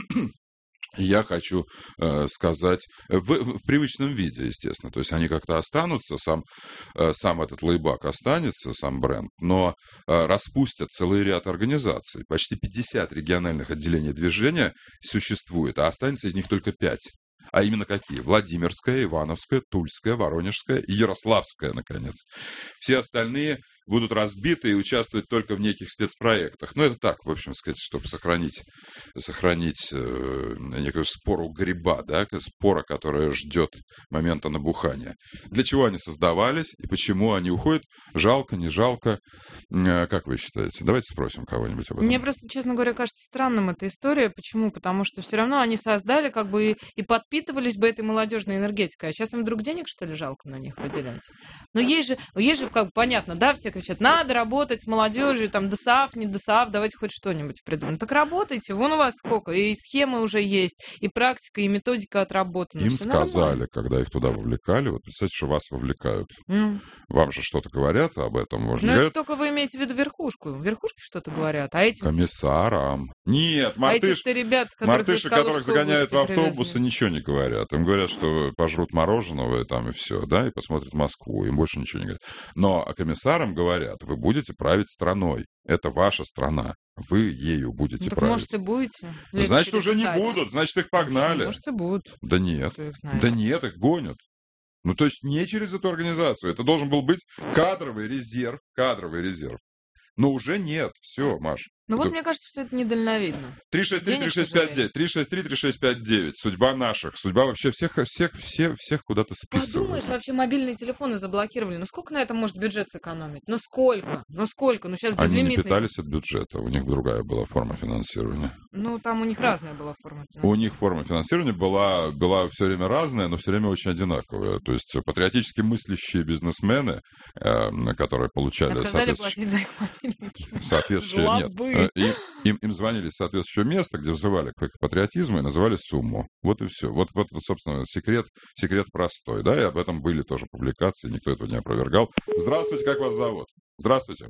Я хочу сказать, в привычном виде, естественно. То есть они как-то останутся, сам этот лейбак останется, сам бренд, но распустят целый ряд организаций. Почти 50 региональных отделений движения существует, а останется из них только 5. А именно какие? Владимирская, Ивановская, Тульская, Воронежская и Ярославская, наконец. Все остальные будут разбиты и участвовать только в неких спецпроектах. Ну, это так, в общем сказать, чтобы сохранить некую спору гриба, да, спора, которая ждет момента набухания. Для чего они создавались и почему они уходят? Жалко, не жалко? Как вы считаете? Давайте спросим кого-нибудь об этом. Мне просто, честно говоря, кажется странным эта история. Почему? Потому что все равно они создали, как бы, и подпитывались бы этой молодежной энергетикой. А сейчас им вдруг денег, что ли, жалко на них выделять? Но есть же, как бы, понятно, да, все кричат, надо работать с молодежью, там, ДСАФ, не ДСАФ, давайте хоть что-нибудь придумаем. Так работайте, вон у вас сколько, и схемы уже есть, и практика, и методика отработана. Им все сказали, нормально. Когда их туда вовлекали, вот представьте, что вас вовлекают. Вам же что-то говорят об этом? Ну, это только вы имеете в виду верхушку. Верхушки что-то говорят, а этим... Комиссарам. Нет, мартыши, которых загоняют в автобусы, ничего не говорят. Им говорят, что пожрут мороженого, и все, да, и посмотрят Москву. Им больше ничего не говорят. Но комиссарам говорят, вы будете править страной. Это ваша страна. Вы ею будете править. Может, и будете. Значит, уже не будут. Значит, их погнали. Может, и будут. Да нет. Да нет, их гонят. Ну, то есть не через эту организацию. Это должен был быть кадровый резерв. Но уже нет. Все, Маш. Ну вот мне кажется, что это недальновидно. 363-3659. 363-3659. Судьба наших. Судьба вообще всех куда-то списывают. Подумаешь, вообще мобильные телефоны заблокировали. Ну сколько на это может бюджет сэкономить? Ну сколько? Ну сейчас безлимитный. Они не питались от бюджета. У них другая была форма финансирования. Ну там у них разная была форма финансирования. У них форма финансирования была все время разная, но все время очень одинаковая. То есть патриотически мыслящие бизнесмены, которые получали отказали платить за их мобильники. Соответствующие... Нет. Им звонили с соответствующего места, где взывали к патриотизму и называли сумму. Вот и все. Вот, собственно, секрет простой, да, и об этом были тоже публикации, никто этого не опровергал. Здравствуйте, как вас зовут? Здравствуйте.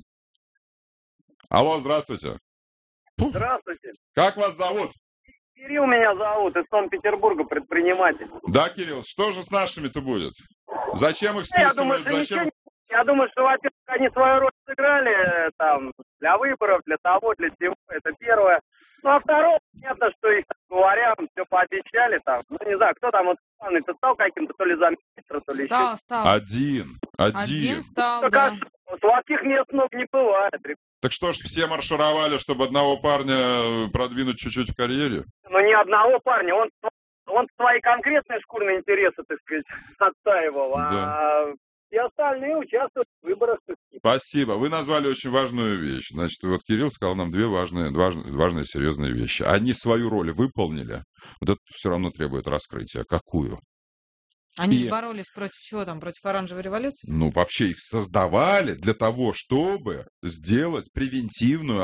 Алло, здравствуйте. Здравствуйте. Как вас зовут? Кирилл меня зовут, из Санкт-Петербурга, предприниматель. Да, Кирилл, что же с нашими-то будет? Зачем их списывают? Я думаю, что, во-первых, они свою роль сыграли там для выборов, для того, для всего. Это первое. Ну, а второе, понятно, что их, так говоря, все пообещали там. Ну, не знаю, кто там, ты стал каким-то то ли замминистра, то ли еще. Стал. Один стал, так, да. Сладких мест много не бывает. Так что ж, все маршировали, чтобы одного парня продвинуть чуть-чуть в карьере? Ну, не одного парня, он свои конкретные шкурные интересы, так сказать, отстаивал, да. А все остальные участвуют в выборах. Спасибо. Вы назвали очень важную вещь. Значит, вот Кирилл сказал нам две важные серьезные вещи. Они свою роль выполнили. Вот это все равно требует раскрытия. Какую? Они же боролись против чего там? Против оранжевой революции? Ну, вообще их создавали для того, чтобы сделать превентивную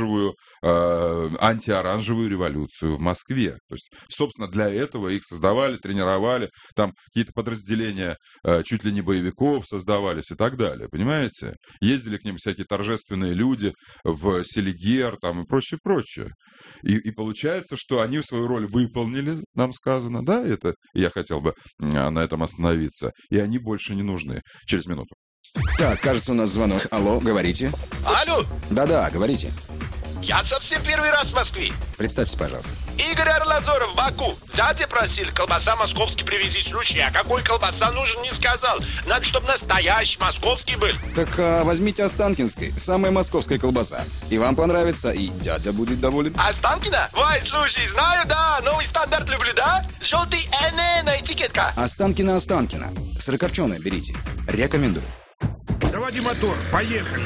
антиоранжевую революцию в Москве. То есть, собственно, для этого их создавали, тренировали, там какие-то подразделения чуть ли не боевиков создавались и так далее, понимаете? Ездили к ним всякие торжественные люди в Селигер там и прочее. И получается, что они свою роль выполнили, нам сказано, да, это я хотел бы на этом остановиться, и они больше не нужны. Через минуту. Так, кажется, у нас звонок. Алло, говорите. Алло. Да-да, говорите. Я совсем первый раз в Москве. Представьте, пожалуйста. Игорь Арлазоров, Баку. Дядя просил колбаса московский привезти с Лучи. А какой колбаса нужен, не сказал. Надо, чтобы настоящий московский был. Так возьмите Останкинской. Самая московская колбаса. И вам понравится, и дядя будет доволен. Останкино? Ой, слушай, знаю, да. Новый стандарт люблю, да? Желтый на этикетка. Останкино. Сырокопченое берите. Рекомендую. Заводи мотор, поехали.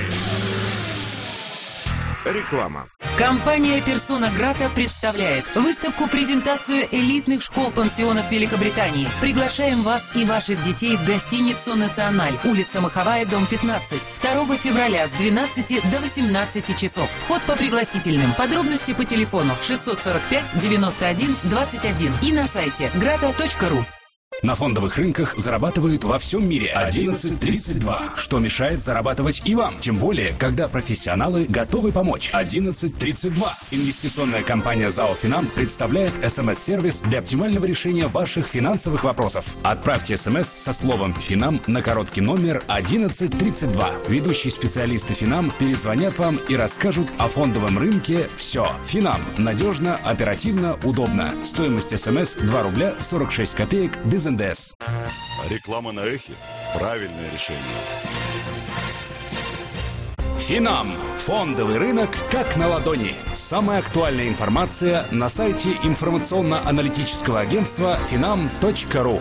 Реклама. Компания «Персона Грата» представляет выставку-презентацию элитных школ-пансионов Великобритании. Приглашаем вас и ваших детей в гостиницу «Националь», улица Маховая, дом 15, 2 февраля с 12 до 18 часов. Вход по пригласительным. Подробности по телефону 645 91 21 и на сайте grata.ru. На фондовых рынках зарабатывают во всем мире 11.32. Что мешает зарабатывать и вам? Тем более, когда профессионалы готовы помочь. 11.32. Инвестиционная компания ЗАО «Финам» представляет СМС-сервис для оптимального решения ваших финансовых вопросов. Отправьте СМС со словом «Финам» на короткий номер 1132. Ведущие специалисты «Финам» перезвонят вам и расскажут о фондовом рынке все. «Финам» – надежно, оперативно, удобно. Стоимость СМС 2 рубля 46 копеек без НДС. Реклама на Эхе – правильное решение. Финам. Фондовый рынок как на ладони. Самая актуальная информация на сайте информационно-аналитического агентства finam.ru.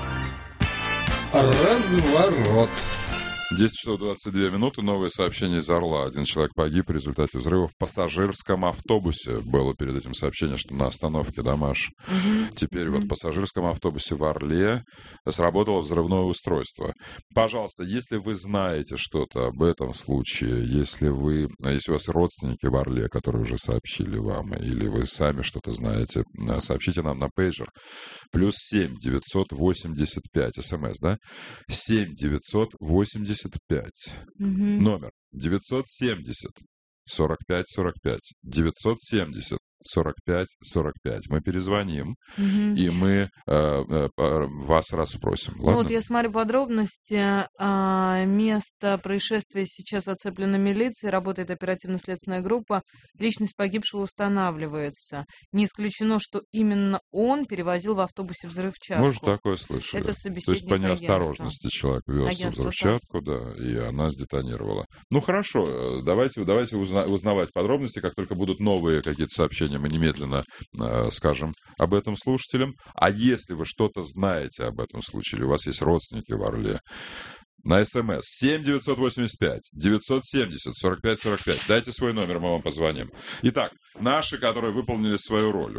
Разворот. 10 часов 22 минуты. Новое сообщение из Орла. Один человек погиб в результате взрыва в пассажирском автобусе. Было перед этим сообщение, что на остановке Дамаш. Теперь вот в пассажирском автобусе в Орле сработало взрывное устройство. Пожалуйста, если вы знаете что-то об этом случае, если у вас родственники в Орле, которые уже сообщили вам, или вы сами что-то знаете, сообщите нам на пейджер. +7 985 СМС, да? 7 985. Номер 970 45 45. 970 45-45. Мы перезвоним, и мы вас расспросим. Ладно? Вот я смотрю подробности. Место происшествия сейчас оцеплено милицией, работает оперативно-следственная группа. Личность погибшего устанавливается. Не исключено, что именно он перевозил в автобусе взрывчатку. Может, такое слышали. Это собеседник. То есть по неосторожности человек вез взрывчатку, да, и она сдетонировала. Ну хорошо, давайте узнавать подробности, как только будут новые какие-то сообщения, мы немедленно скажем об этом слушателям. А если вы что-то знаете об этом случае, или у вас есть родственники в Орле, на СМС 7 985 970 45 45. Дайте свой номер, мы вам позвоним. Итак, наши, которые выполнили свою роль.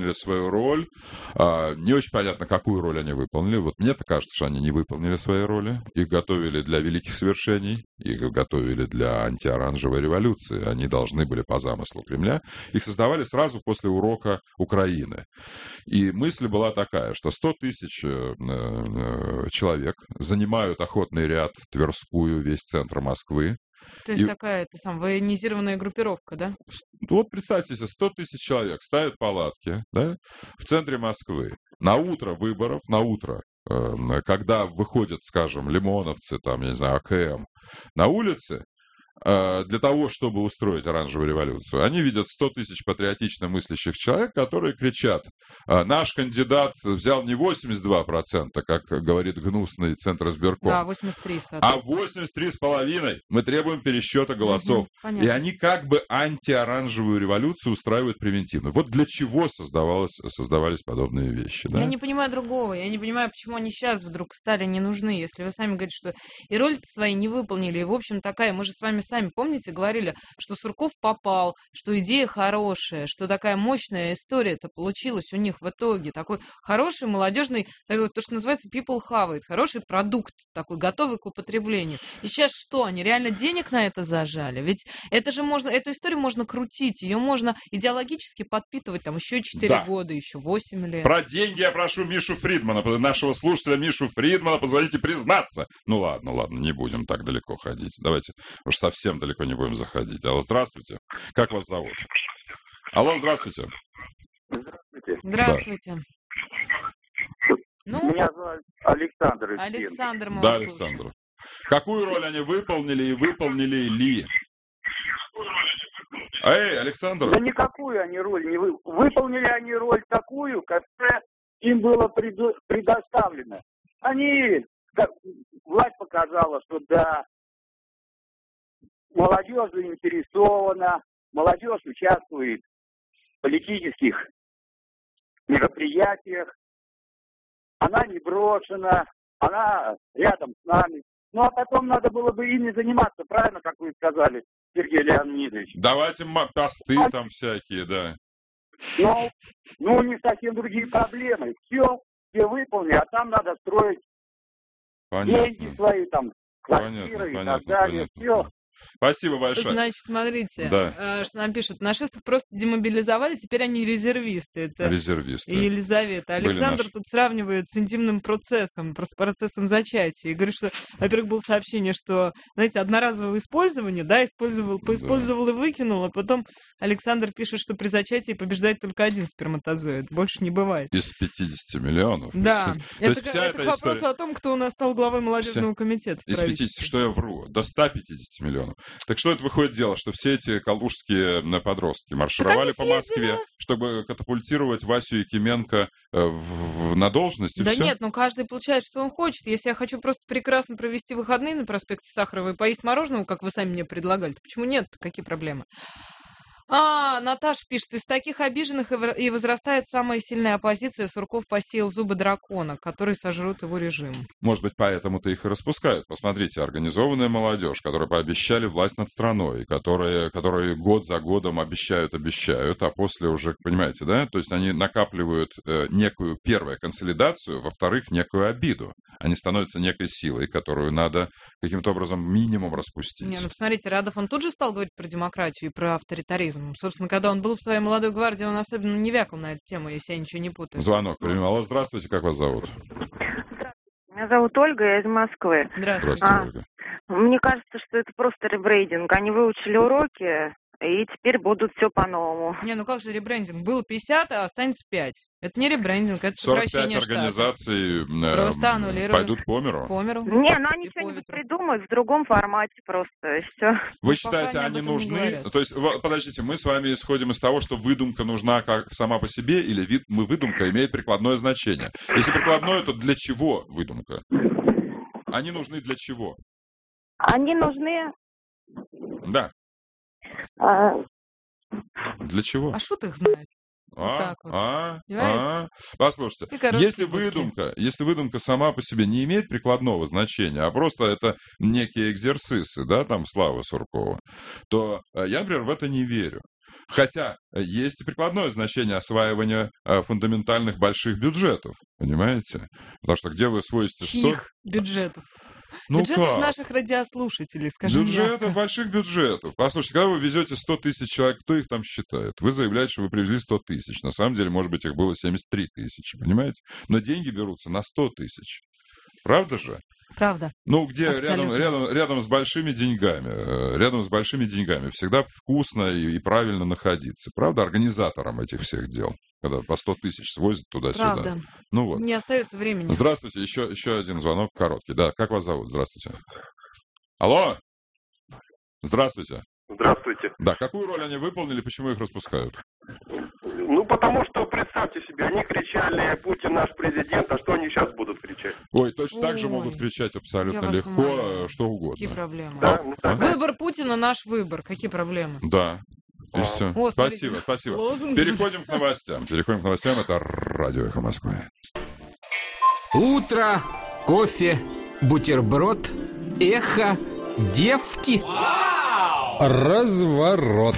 Не очень понятно, какую роль они выполнили. Вот мне-то кажется, что они не выполнили свои роли. Их готовили для великих свершений, их готовили для антиоранжевой революции. Они должны были по замыслу Кремля. Их создавали сразу после урока Украины. И мысль была такая, что 100 тысяч человек занимают охотный ряд, Тверскую, весь центр Москвы. То есть такая военизированная группировка, да? Вот представьте себе, 100 тысяч человек ставят палатки, да, в центре Москвы. На утро выборов, когда выходят, скажем, лимоновцы, там, я не знаю, АКМ, на улице, для того, чтобы устроить оранжевую революцию, они видят 100 тысяч патриотично мыслящих человек, которые кричат: наш кандидат взял не 82%, как говорит гнусный Центризбирком, да, 83, а 83,5%. Мы требуем пересчета голосов. И они как бы антиоранжевую революцию устраивают превентивно. Вот для чего создавались подобные вещи. Да? Я не понимаю другого. Я не понимаю, почему они сейчас вдруг стали не нужны, если вы сами говорите, что и роль-то свои не выполнили. И, в общем, такая, мы же с вами сами, помните, говорили, что Сурков попал, что идея хорошая, что такая мощная история-то получилась у них в итоге. Такой хороший, молодежный, то, что называется people have it, хороший продукт, такой, готовый к употреблению. И сейчас что, они реально денег на это зажали? Ведь это же можно, эту историю можно крутить, ее можно идеологически подпитывать там еще 4 года, еще 8 лет. Про деньги я прошу Мишу Фридмана, нашего слушателя Мишу Фридмана, позвоните признаться. Ну ладно, не будем так далеко ходить. Давайте уж совсем далеко не будем заходить. Алло, здравствуйте. Как вас зовут? Алло, здравствуйте. Здравствуйте. Меня зовут Александр. Александр, мы Да, Александр. Какую роль они выполнили и выполнили ли? Эй, Александр. Да никакую они роль не выполнили. Они роль такую, которая им была предоставлена. Власть показала, что да, молодежь заинтересована, молодежь участвует в политических мероприятиях, она не брошена, она рядом с нами. Ну, а потом надо было бы ими заниматься, правильно, как вы сказали, Сергей Леонидович? Давайте посты там всякие, да. Ну, у них совсем другие проблемы. Все выполнили, а там надо строить деньги свои, там, квартиры и так далее. Все. Спасибо большое. Значит, смотрите, что нам пишут. Нашистов просто демобилизовали, теперь они резервисты. Это резервисты. Елизавета. Александр тут сравнивает с интимным процессом, с процессом зачатия. И говорит, что, во-первых, было сообщение, что, знаете, одноразовое использование, да, поиспользовал и выкинул, а потом Александр пишет, что при зачатии побеждает только один сперматозоид. Больше не бывает. Из 50 миллионов. Да. Это к вопросу о том, кто у нас стал главой молодежного комитета. Из 50, что я вру, до 150 миллионов. Так что это выходит дело, что все эти калужские подростки маршировали по Москве, чтобы катапультировать Васю Якименко на должность, и да все? Нет, каждый получает, что он хочет. Если я хочу просто прекрасно провести выходные на проспекте Сахарова и поесть мороженого, как вы сами мне предлагали, то почему нет? Какие проблемы? Наташа пишет, из таких обиженных и возрастает самая сильная оппозиция. Сурков посеял зубы дракона, которые сожрут его режим. Может быть, поэтому-то их и распускают. Посмотрите, организованная молодежь, которая пообещали власть над страной, которые год за годом обещают, а после уже, понимаете, да? То есть они накапливают некую, первую, консолидацию, во-вторых, некую обиду. Они становятся некой силой, которую надо каким-то образом минимум распустить. Посмотрите, Радов, он тут же стал говорить про демократию и про авторитаризм. Собственно, когда он был в своей молодой гвардии, он особенно не вякал на эту тему, если я ничего не путаю. Звонок. Алло, здравствуйте, как вас зовут? Меня зовут Ольга, я из Москвы. Здравствуйте, Ольга. Мне кажется, что это просто ребрейдинг. Они выучили уроки, и теперь будут все по-новому. Как же ребрендинг? Было 50, а останется 5. Это не ребрендинг, это сокращение штата. 45 организаций пойдут по миру. Не, они что-нибудь придумают в другом формате просто, и все. Вы считаете, они нужны? То есть, подождите, мы с вами исходим из того, что выдумка нужна как сама по себе, или выдумка имеет прикладное значение? Если прикладное, то для чего выдумка? Они нужны для чего? Они нужны... Да. Для чего? А шут их знает. Послушайте, если выдумка сама по себе не имеет прикладного значения, а просто это некие экзерсисы, да, там, Славы Суркова, то я, например, в это не верю. Хотя есть и прикладное значение осваивания фундаментальных больших бюджетов, понимаете? Потому что где вы освоите 100... Чьих бюджетов? Ну бюджетов как? наших радиослушателей, скажем Бюджетов, больших бюджетов. Послушайте, когда вы везете 100 тысяч человек, кто их там считает? Вы заявляете, что вы привезли 100 тысяч. На самом деле, может быть, их было 73 тысячи, понимаете? Но деньги берутся на 100 тысяч. Правда же? Правда. Ну, где рядом с большими деньгами всегда вкусно и правильно находиться. Правда, организатором этих всех дел. Когда по 100 тысяч свозят туда-сюда. Правда. Ну вот. Не остается времени. Здравствуйте, еще один звонок короткий. Да, как вас зовут? Здравствуйте. Алло? Здравствуйте. Здравствуйте. Да, какую роль они выполнили, почему их распускают? Ну, потому что, представьте себе, они кричали: Путин наш президент, а что они сейчас будут кричать? Ой, точно так же могут кричать абсолютно легко, что угодно. Какие проблемы? Да? Выбор Путина наш выбор. Какие проблемы? Да. И все. О, спасибо. Лозунг. Переходим к новостям. Это Радио Эхо Москвы. Утро, кофе, бутерброд, эхо, девки. Разворот.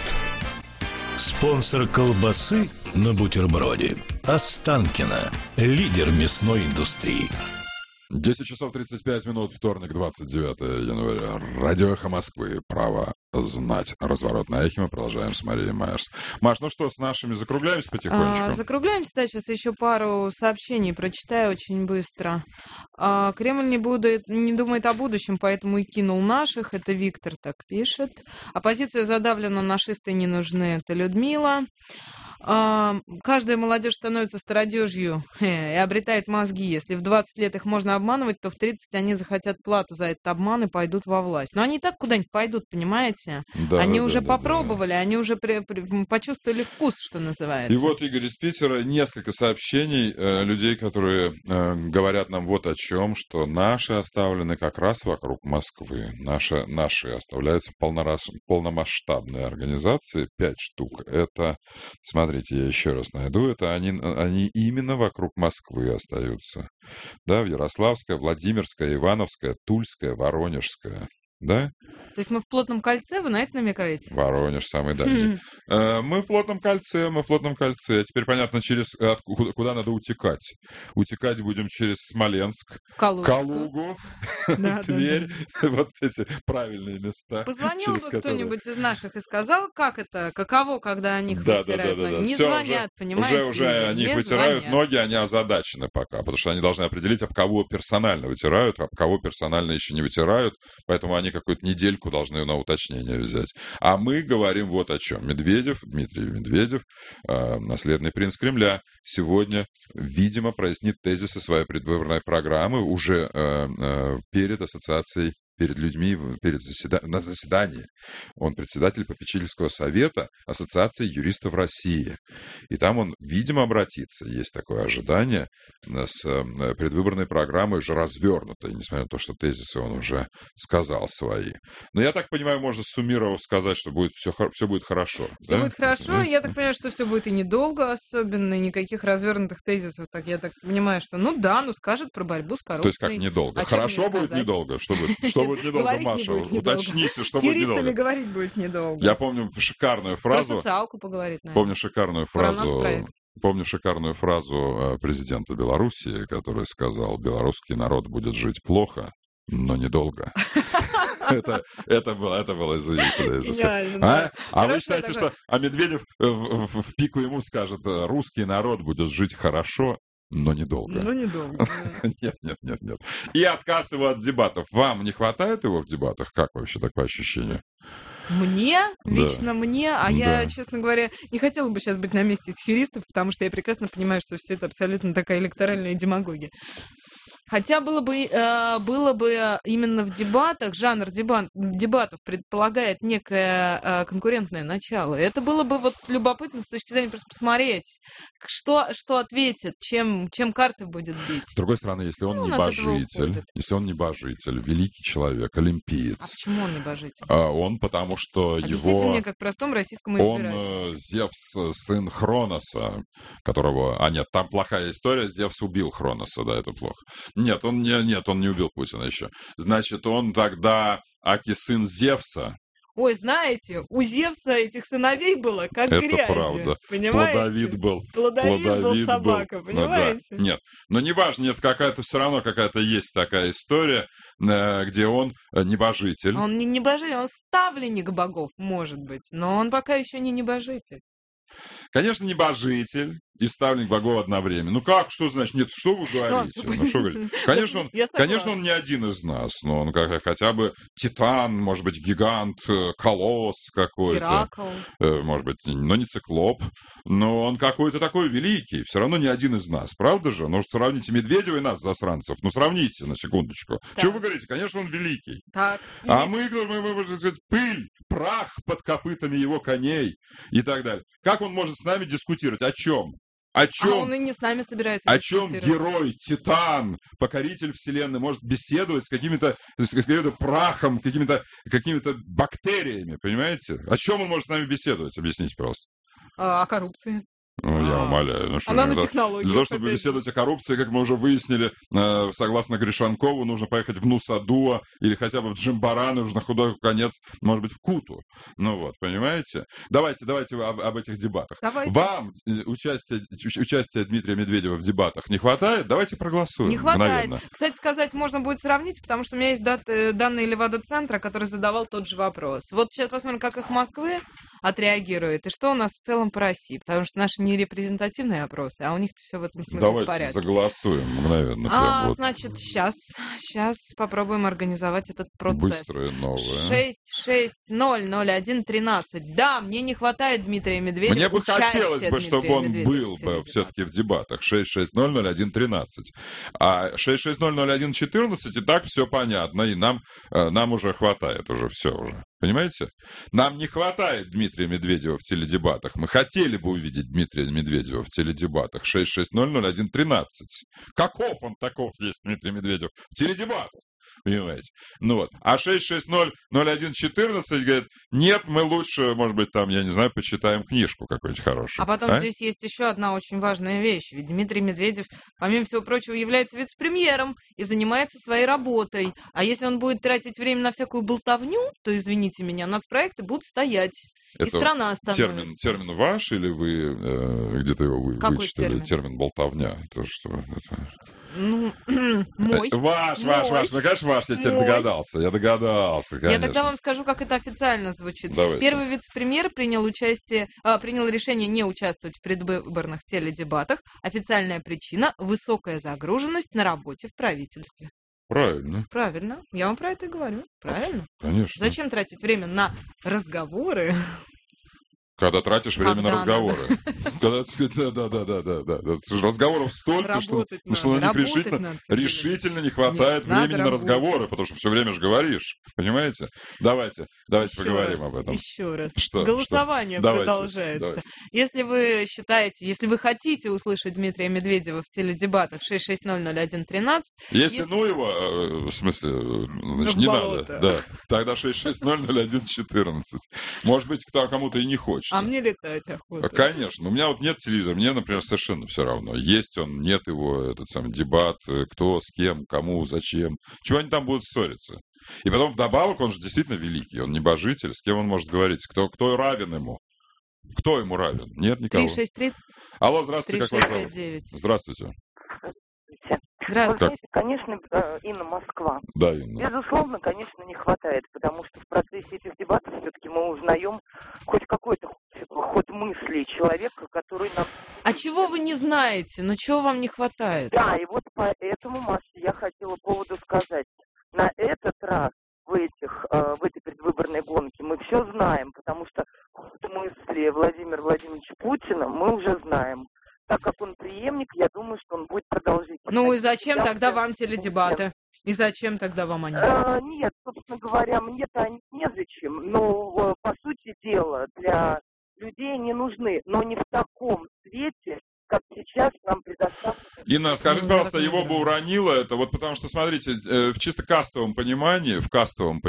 Спонсор колбасы на бутерброде. Останкино. Лидер мясной индустрии. 10 часов 35 минут, вторник, 29 января. Радио Эхо Москвы. Право знать. Разворот на Эхе. Мы продолжаем с Марией Майерс. Маш, ну что, с нашими закругляемся потихонечку? Закругляемся, да, сейчас еще пару сообщений прочитаю очень быстро. Кремль не думает о будущем, поэтому и кинул наших. Это Виктор так пишет. Оппозиция задавлена, нашисты не нужны. Это Людмила. Каждая молодежь становится стародежью и обретает мозги. Если в 20 лет их можно обманывать, то в 30 они захотят плату за этот обман и пойдут во власть. Но они и так куда-нибудь пойдут, понимаете? Да, они уже попробовали, они уже почувствовали вкус, что называется. И вот, Игорь, из Питера несколько сообщений людей, которые говорят нам вот о чем, что наши оставлены как раз вокруг Москвы. Наши оставляются полномасштабные организации, 5 штук. Это, смотрите, я еще раз найду, это они именно вокруг Москвы остаются. Да, в Ярославская, Владимирская, Ивановская, Тульская, Воронежская. Да? То есть мы в плотном кольце, вы на это намекаете? Воронеж самый дальний. Мы в плотном кольце. А теперь понятно, куда надо утекать. Утекать будем через Смоленск, Калугу, Тверь. Вот эти правильные места. Позвонил бы кто-нибудь из наших и сказал, каково, когда они их вытирают ноги. Не звонят, понимаете? Уже они их вытирают ноги, они озадачены пока, потому что они должны определить, об кого персонально вытирают, об кого персонально еще не вытирают, поэтому они какую-то недельку должны на уточнение взять. А мы говорим вот о чем. Дмитрий Медведев, наследный принц Кремля, сегодня, видимо, прояснит тезисы своей предвыборной программы уже перед ассоциацией, перед людьми, на заседании. Он председатель попечительского совета Ассоциации юристов России. И там он, видимо, обратится. Есть такое ожидание с предвыборной программой уже развернутой, несмотря на то, что тезисы он уже сказал свои. Но я так понимаю, можно суммировав сказать, что все будет хорошо. Все будет хорошо. Я так понимаю, что все будет и недолго особенно, никаких развернутых тезисов. Так я так понимаю, что скажет про борьбу с коррупцией. То есть как недолго? Хорошо будет недолго? Что будет недолго, Маша? Уточните, что будет недолго. С юристами говорить будет недолго. Я помню шикарную фразу. Про социалку поговорить, наверное. Помню шикарную фразу президента Белоруссии, который сказал: белорусский народ будет жить плохо, но недолго. Это было, извините. А вы считаете, что Медведев в пику ему скажет: русский народ будет жить хорошо, но недолго. Нет. И отказ его от дебатов. Вам не хватает его в дебатах? Как вообще такое ощущение? Мне? Лично мне? Я, честно говоря, не хотела бы сейчас быть на месте этих юристов, потому что я прекрасно понимаю, что все это абсолютно такая электоральная демагогия. Хотя было бы именно в дебатах, жанр дебатов предполагает некое конкурентное начало. Это было бы вот любопытно с точки зрения просто посмотреть, что ответит, чем карты будет бить. С другой стороны, если он небожитель, великий человек, олимпиец. А почему он небожитель? Он потому что объясните мне, как простому российскому избирателю. Он Зевс, сын Хроноса, которого... нет, там плохая история, Зевс убил Хроноса, да, это плохо. Нет, он не убил Путина еще. Значит, он тогда аки сын Зевса, Ой, знаете, у Зевса этих сыновей было как это грязи. Правда. Понимаете? Плодовит был. Плодовит был собака, понимаете? Ну, да. Нет, но неважно, нет, какая-то все равно какая-то есть такая история, где он небожитель. Он не небожитель, он ставленник богов, может быть, но он пока еще не небожитель. Конечно, небожитель и ставленник богов одновременно. Ну как, что значит? Нет, что вы говорите? Ну, что говорите? Конечно, он не один из нас, но он хотя бы титан, может быть, гигант, колосс какой-то. Геракл. Может быть, но не циклоп. Но он какой-то такой великий. Все равно не один из нас, правда же? Ну, сравните Медведева и нас, засранцев. Ну, сравните на секундочку. Так. Что вы говорите? Конечно, он великий. Так. А мы, можно сказать, пыль, прах под копытами его коней и так далее. Как он может с нами дискутировать? О чем? О чем? А он и не с нами собирается о чем герой, титан, покоритель вселенной может беседовать с каким-то прахом, какими-то бактериями, понимаете? О чем он может с нами беседовать? Объясните, пожалуйста. О коррупции. Ну, я умоляю. Ну, она на технологии. Для того, чтобы беседовать о коррупции, как мы уже выяснили, согласно Гришанкову, нужно поехать в Нусадуа или хотя бы в Джимбаран, уже на худой конец, может быть, в Куту. Ну вот, понимаете? Давайте об этих дебатах. Давайте. Вам участия Дмитрия Медведева в дебатах не хватает? Давайте проголосуем. Не хватает. Мгновенно. Кстати сказать, можно будет сравнить, потому что у меня есть данные Левада-центра, который задавал тот же вопрос. Вот сейчас посмотрим, как их Москвы отреагирует, и что у нас в целом по России, потому что наши не репрезентативные опросы, а у них все в этом смысле в порядке. Давайте заголосуем мгновенно. Значит, сейчас попробуем организовать этот процесс. Быстрое новое. 6600113. Да, мне не хватает Дмитрия Медведева. Мне бы хотелось бы, чтобы он был бы все-таки в дебатах. 6600113. А 6600114, и так все понятно, и нам уже хватает уже все уже. Понимаете? Нам не хватает Дмитрия Медведева в теледебатах. Мы хотели бы увидеть Дмитрия Медведева в теледебатах. 6600113. Каков он таков есть, Дмитрий Медведев, в теледебатах? Понимаете? Ну вот. А 6600114 говорит, нет, мы лучше, может быть, там, я не знаю, почитаем книжку какую-нибудь хорошую. А потом здесь есть еще одна очень важная вещь. Ведь Дмитрий Медведев, помимо всего прочего, является вице-премьером и занимается своей работой. А если он будет тратить время на всякую болтовню, то, извините меня, нацпроекты будут стоять. Это и страна остановится. Термин ваш или вы где-то его вычитали? Термин болтовня. То, что это... Ну, мой. Ваш. Ну, конечно, ваш, я теперь догадался. Я догадался, конечно. Я тогда вам скажу, как это официально звучит. Давайте. Первый вице-премьер принял решение не участвовать в предвыборных теледебатах. Официальная причина – высокая загруженность на работе в правительстве. Правильно. Я вам про это и говорю. Правильно. Конечно. Зачем тратить время на разговоры? Когда тратишь время на разговоры. Когда, так сказать, да. Разговоров столько, что у них решительно не хватает времени на разговоры, потому что все время же говоришь. Понимаете? Давайте поговорим об этом. Еще раз. Голосование продолжается. Если вы считаете, если вы хотите услышать Дмитрия Медведева в теледебатах 6600113... Если его, в смысле, значит, не надо. Да. Тогда 6600114. Может быть, кому-то и не хочет. А мне летать охота. Конечно. У меня вот нет телевизора. Мне, например, совершенно все равно. Есть он, нет его, этот самый дебат, кто, с кем, кому, зачем. Чего они там будут ссориться? И потом вдобавок он же действительно великий. Он небожитель. С кем он может говорить? Кто равен ему? Кто ему равен? Нет никого. 363. Алло, здравствуйте, 3659. Как вас зовут? Здравствуйте. Вы знаете, конечно, Инна, Москва. Да, Инна. Безусловно, конечно, не хватает, потому что в процессе этих дебатов все-таки мы узнаем хоть какой-то ход мыслей человека, который нам... А чего вы не знаете? Ну, чего вам не хватает? Да, и вот поэтому, Маша, я хотела поводу сказать. На этот раз в этой предвыборной гонке мы все знаем, потому что ход мысли Владимира Владимировича Путина мы уже знаем. Так как он преемник, я думаю, что он будет продолжительным. Ну и зачем тогда вам теледебаты? И зачем тогда вам они? Нет, собственно говоря, мне-то они незачем. Но, по сути дела, для людей они нужны. Но не в таком свете, как сейчас нам предоставлено. Инна, скажите, пожалуйста, его бы уронило это, вот потому что, смотрите, в чисто кастовом понимании, в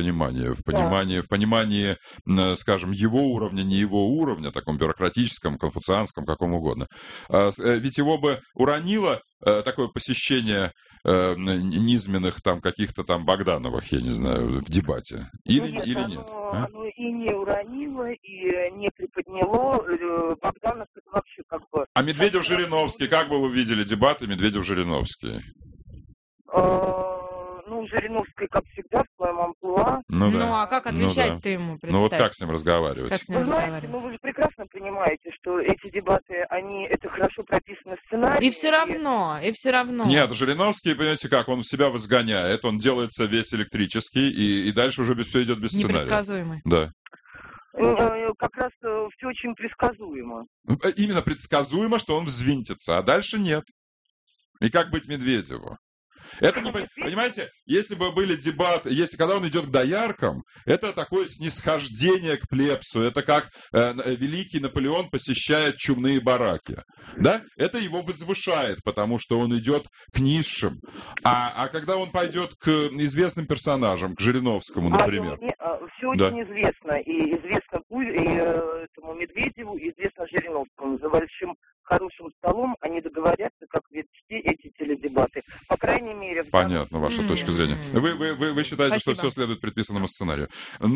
понимании, скажем, его уровня, не его уровня, таком бюрократическом, конфуцианском, каком угодно, ведь его бы уронило такое посещение низменных там каких-то там Богдановых, я не знаю, в дебате? Или нет? Оно и не уронило, и не приподняло. Богданов это вообще как бы... А Медведев-Жириновский, как бы вы видели дебаты Медведев-Жириновский? Жириновский, как всегда, в своем амплуа. А как отвечать-то ему, представь? Вот как с ним разговаривать? Вы знаете, вы же прекрасно понимаете, что эти дебаты, это хорошо прописанный сценарий. И все равно. Нет, Жириновский, понимаете как, он себя возгоняет, он делается весь электрический, и дальше уже все идет без сценария. Непредсказуемый. Да. Как раз все очень предсказуемо. Именно предсказуемо, что он взвинтится, а дальше нет. И как быть Медведеву? Это не, понимаете, если бы были дебаты, когда он идет к дояркам, это такое снисхождение к плебсу, это как великий Наполеон посещает чумные бараки, да? Это его возвышает, потому что он идет к низшим. А когда он пойдет к известным персонажам, к Жириновскому, например. Все очень известно, и известно этому Медведеву, и известно Жириновскому. За большим хорошим столом они договорятся, как вести эти теледебаты. По крайней мере... Понятно, ваша точка зрения. Вы считаете, что все следует предписанному сценарию?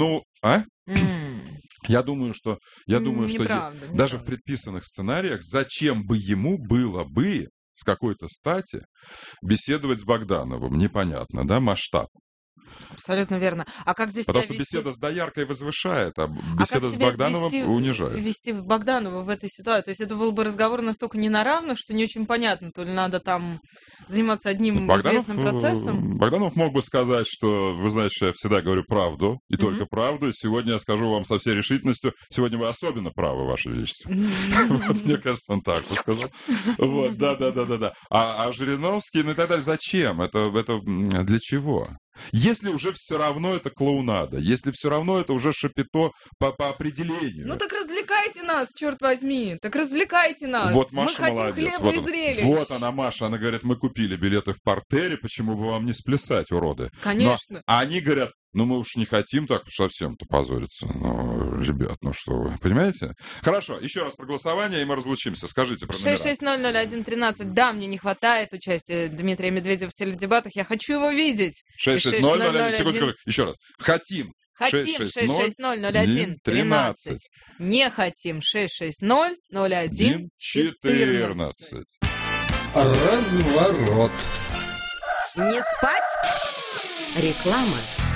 Я думаю, что даже в предписанных сценариях зачем бы ему было бы с какой-то стати беседовать с Богдановым? Непонятно, да, масштаб. Абсолютно верно. А как здесь Потому что беседа с дояркой возвышает, а беседа с Богдановым унижает. Вести Богданова в этой ситуации. То есть это был бы разговор настолько не на равных, что не очень понятно, то ли надо там заниматься одним известным процессом. Богданов мог бы сказать, что, вы знаете, что я всегда говорю правду, и только правду, и сегодня я скажу вам со всей решительностью, сегодня вы особенно правы, Ваше Величество. Мне кажется, он так сказал. Вот, да. А Жириновский, и так далее, зачем? Это для чего? Если уже все равно это клоунада, если все равно это уже шапито по определению. Ну так развлекайте нас, черт возьми, так развлекайте нас. Вот Маша мы хотим молодец. Хлеба и зрелищ. Вот она, Маша, она говорит, мы купили билеты в партере, почему бы вам не сплясать, уроды? Конечно. А они говорят, мы уж не хотим так совсем-то позориться. Ребят, что вы, понимаете? Хорошо, еще раз про голосование, и мы разлучимся. Скажите про номера. 6600113. Да, мне не хватает участия Дмитрия Медведева в теледебатах. Я хочу его видеть. 66001. Секунду, еще раз. Хотим. 6600113. Не хотим. 6600114. Разворот. Не спать? Реклама.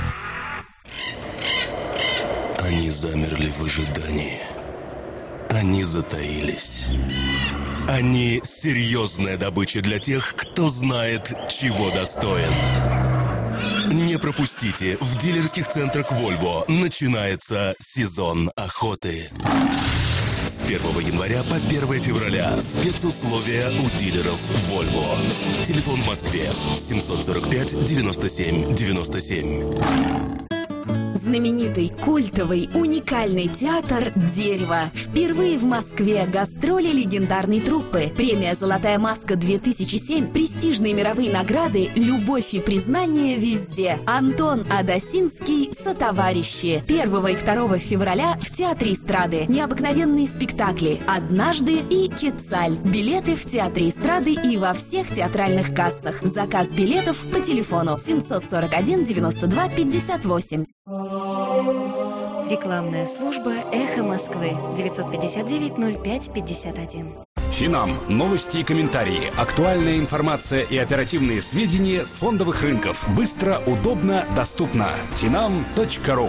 Они замерли в ожидании. Они затаились. Они серьезная добыча для тех, кто знает, чего достоин. Не пропустите, в дилерских центрах Volvo начинается сезон охоты. С 1 января по 1 февраля спецусловия у дилеров Volvo. Телефон в Москве 745 97 97. Знаменитый, культовый, уникальный театр «Дерево». Впервые в Москве гастроли легендарной труппы. Премия «Золотая маска-2007», престижные мировые награды, любовь и признание везде. Антон Адасинский «Сотоварищи». 1 и 2 февраля в Театре эстрады. Необыкновенные спектакли «Однажды» и «Кецаль». Билеты в Театре эстрады и во всех театральных кассах. Заказ билетов по телефону 741 92 58. Рекламная служба «Эхо Москвы» 959-05-51. Финам. Новости и комментарии. Актуальная информация и оперативные сведения с фондовых рынков. Быстро, удобно, доступно. Finam.ru.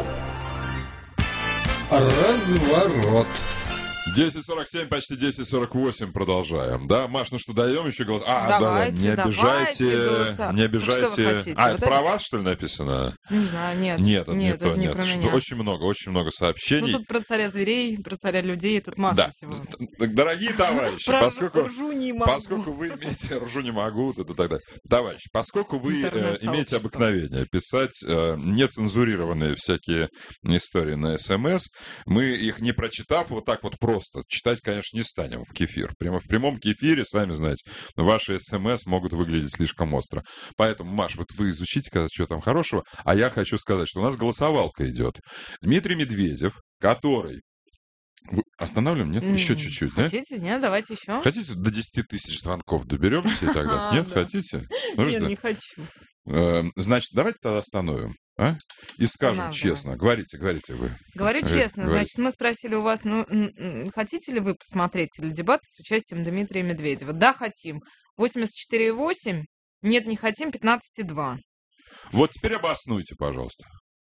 Разворот. 10:47, почти 10:48 продолжаем. Да, Маш, что, даем еще голос? Давайте, не обижайте. Не обижайте. Что вы хотите? Это про вас, что ли, написано? Не знаю, нет. Нет, это не про меня. Очень много сообщений. Тут про царя зверей, про царя людей, тут масса всего. Дорогие товарищи, ржу не могу. Поскольку вы имеете... Ржу не могу, и так далее. Товарищи, поскольку вы имеете обыкновение писать нецензурированные всякие истории на СМС, мы их, не прочитав, вот так вот просто читать, конечно, не станем в кефир. Прямо в прямом кефире, сами знаете, ваши СМС могут выглядеть слишком остро. Поэтому, Маш, вот вы изучите, что там хорошего, а я хочу сказать, что у нас голосовалка идет. Дмитрий Медведев, который Останавливаем? Нет? Еще чуть-чуть, да? Хотите? Нет, давайте еще. Хотите, до 10 тысяч звонков доберемся и тогда? Нет, хотите? Нет, не хочу. Значит, давайте тогда остановим. И скажем честно. Говорите вы. Говорю честно. Значит, мы спросили у вас, хотите ли вы посмотреть теледебаты с участием Дмитрия Медведева? Да, хотим. 84,8. Нет, не хотим. 15,2. Вот теперь обоснуйте, пожалуйста.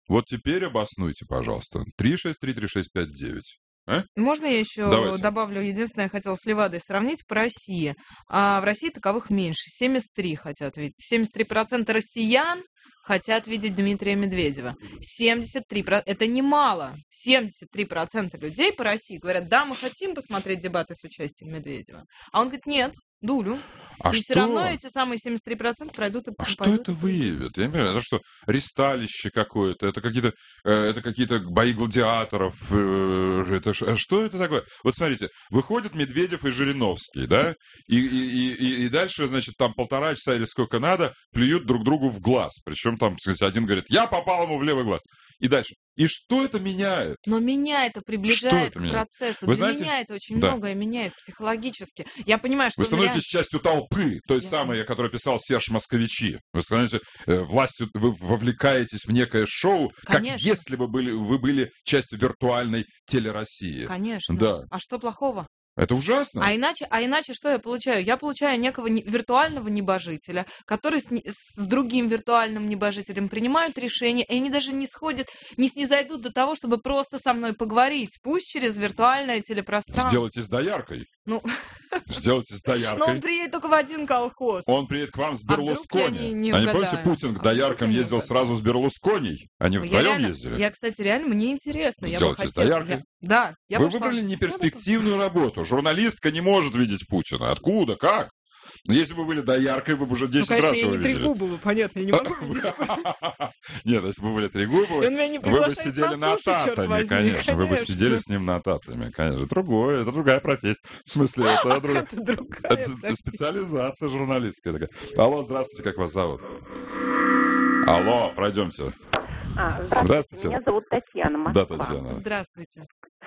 363-3659. Можно я еще добавлю? Единственное, я хотела с Левадой сравнить по России. В России таковых меньше. 73 хотят видеть. 73% россиян хотят видеть Дмитрия Медведева. 73%. Это немало. 73% людей по России говорят, да, мы хотим посмотреть дебаты с участием Медведева. А он говорит, нет, дулю. И все равно эти самые 73% пройдут и пойдут. Что это выявит? Я не понимаю, это что, ресталище какое-то, это какие-то бои гладиаторов, что это такое? Вот смотрите, выходят Медведев и Жириновский, да, и дальше, значит, там 1,5 часа или сколько надо, плюют друг другу в глаз. Причем там, кстати, один говорит, я попал ему в левый глаз. И дальше. И что это меняет? Но меня это приближает к процессу. Для меня это очень многое меняет психологически. Я понимаю, что... Вы становитесь частью толпы, той самой, о которой писал Серж Московичи. Вы становитесь властью, вы вовлекаетесь в некое шоу, конечно, как если бы вы были частью виртуальной телероссии. Конечно. Да. А что плохого? Это ужасно. А иначе что я получаю? Я получаю некого виртуального небожителя, который с другим виртуальным небожителем принимают решения, и они даже не снизойдут до того, чтобы просто со мной поговорить. Пусть через виртуальное телепространство. Сделайте с дояркой. Сделайте с дояркой. Но он приедет только в один колхоз. Он приедет к вам с Берлускони. Не помните, Путин к дояркам ездил сразу с Берлусконей? Они вдвоем ездили? Я, кстати, реально, мне интересно. Сделайте с дояркой. Да. Вы выбрали неперспективную работу. Журналистка не может видеть Путина. Откуда? Как? Если бы вы были дояркой, вы бы уже 10 раз его видели. Ну, конечно, я не Трегубова, понятно, я не могу видеть. Нет, если бы вы были Трегубовой, вы бы сидели нотатами, конечно. Вы бы сидели с ним нотатами, конечно. Это другая профессия. В смысле, это специализация журналистская такая. Алло, здравствуйте, как вас зовут? Алло, пройдемте. Здравствуйте. Меня зовут Татьяна Москва. Да, Татьяна. Здравствуйте.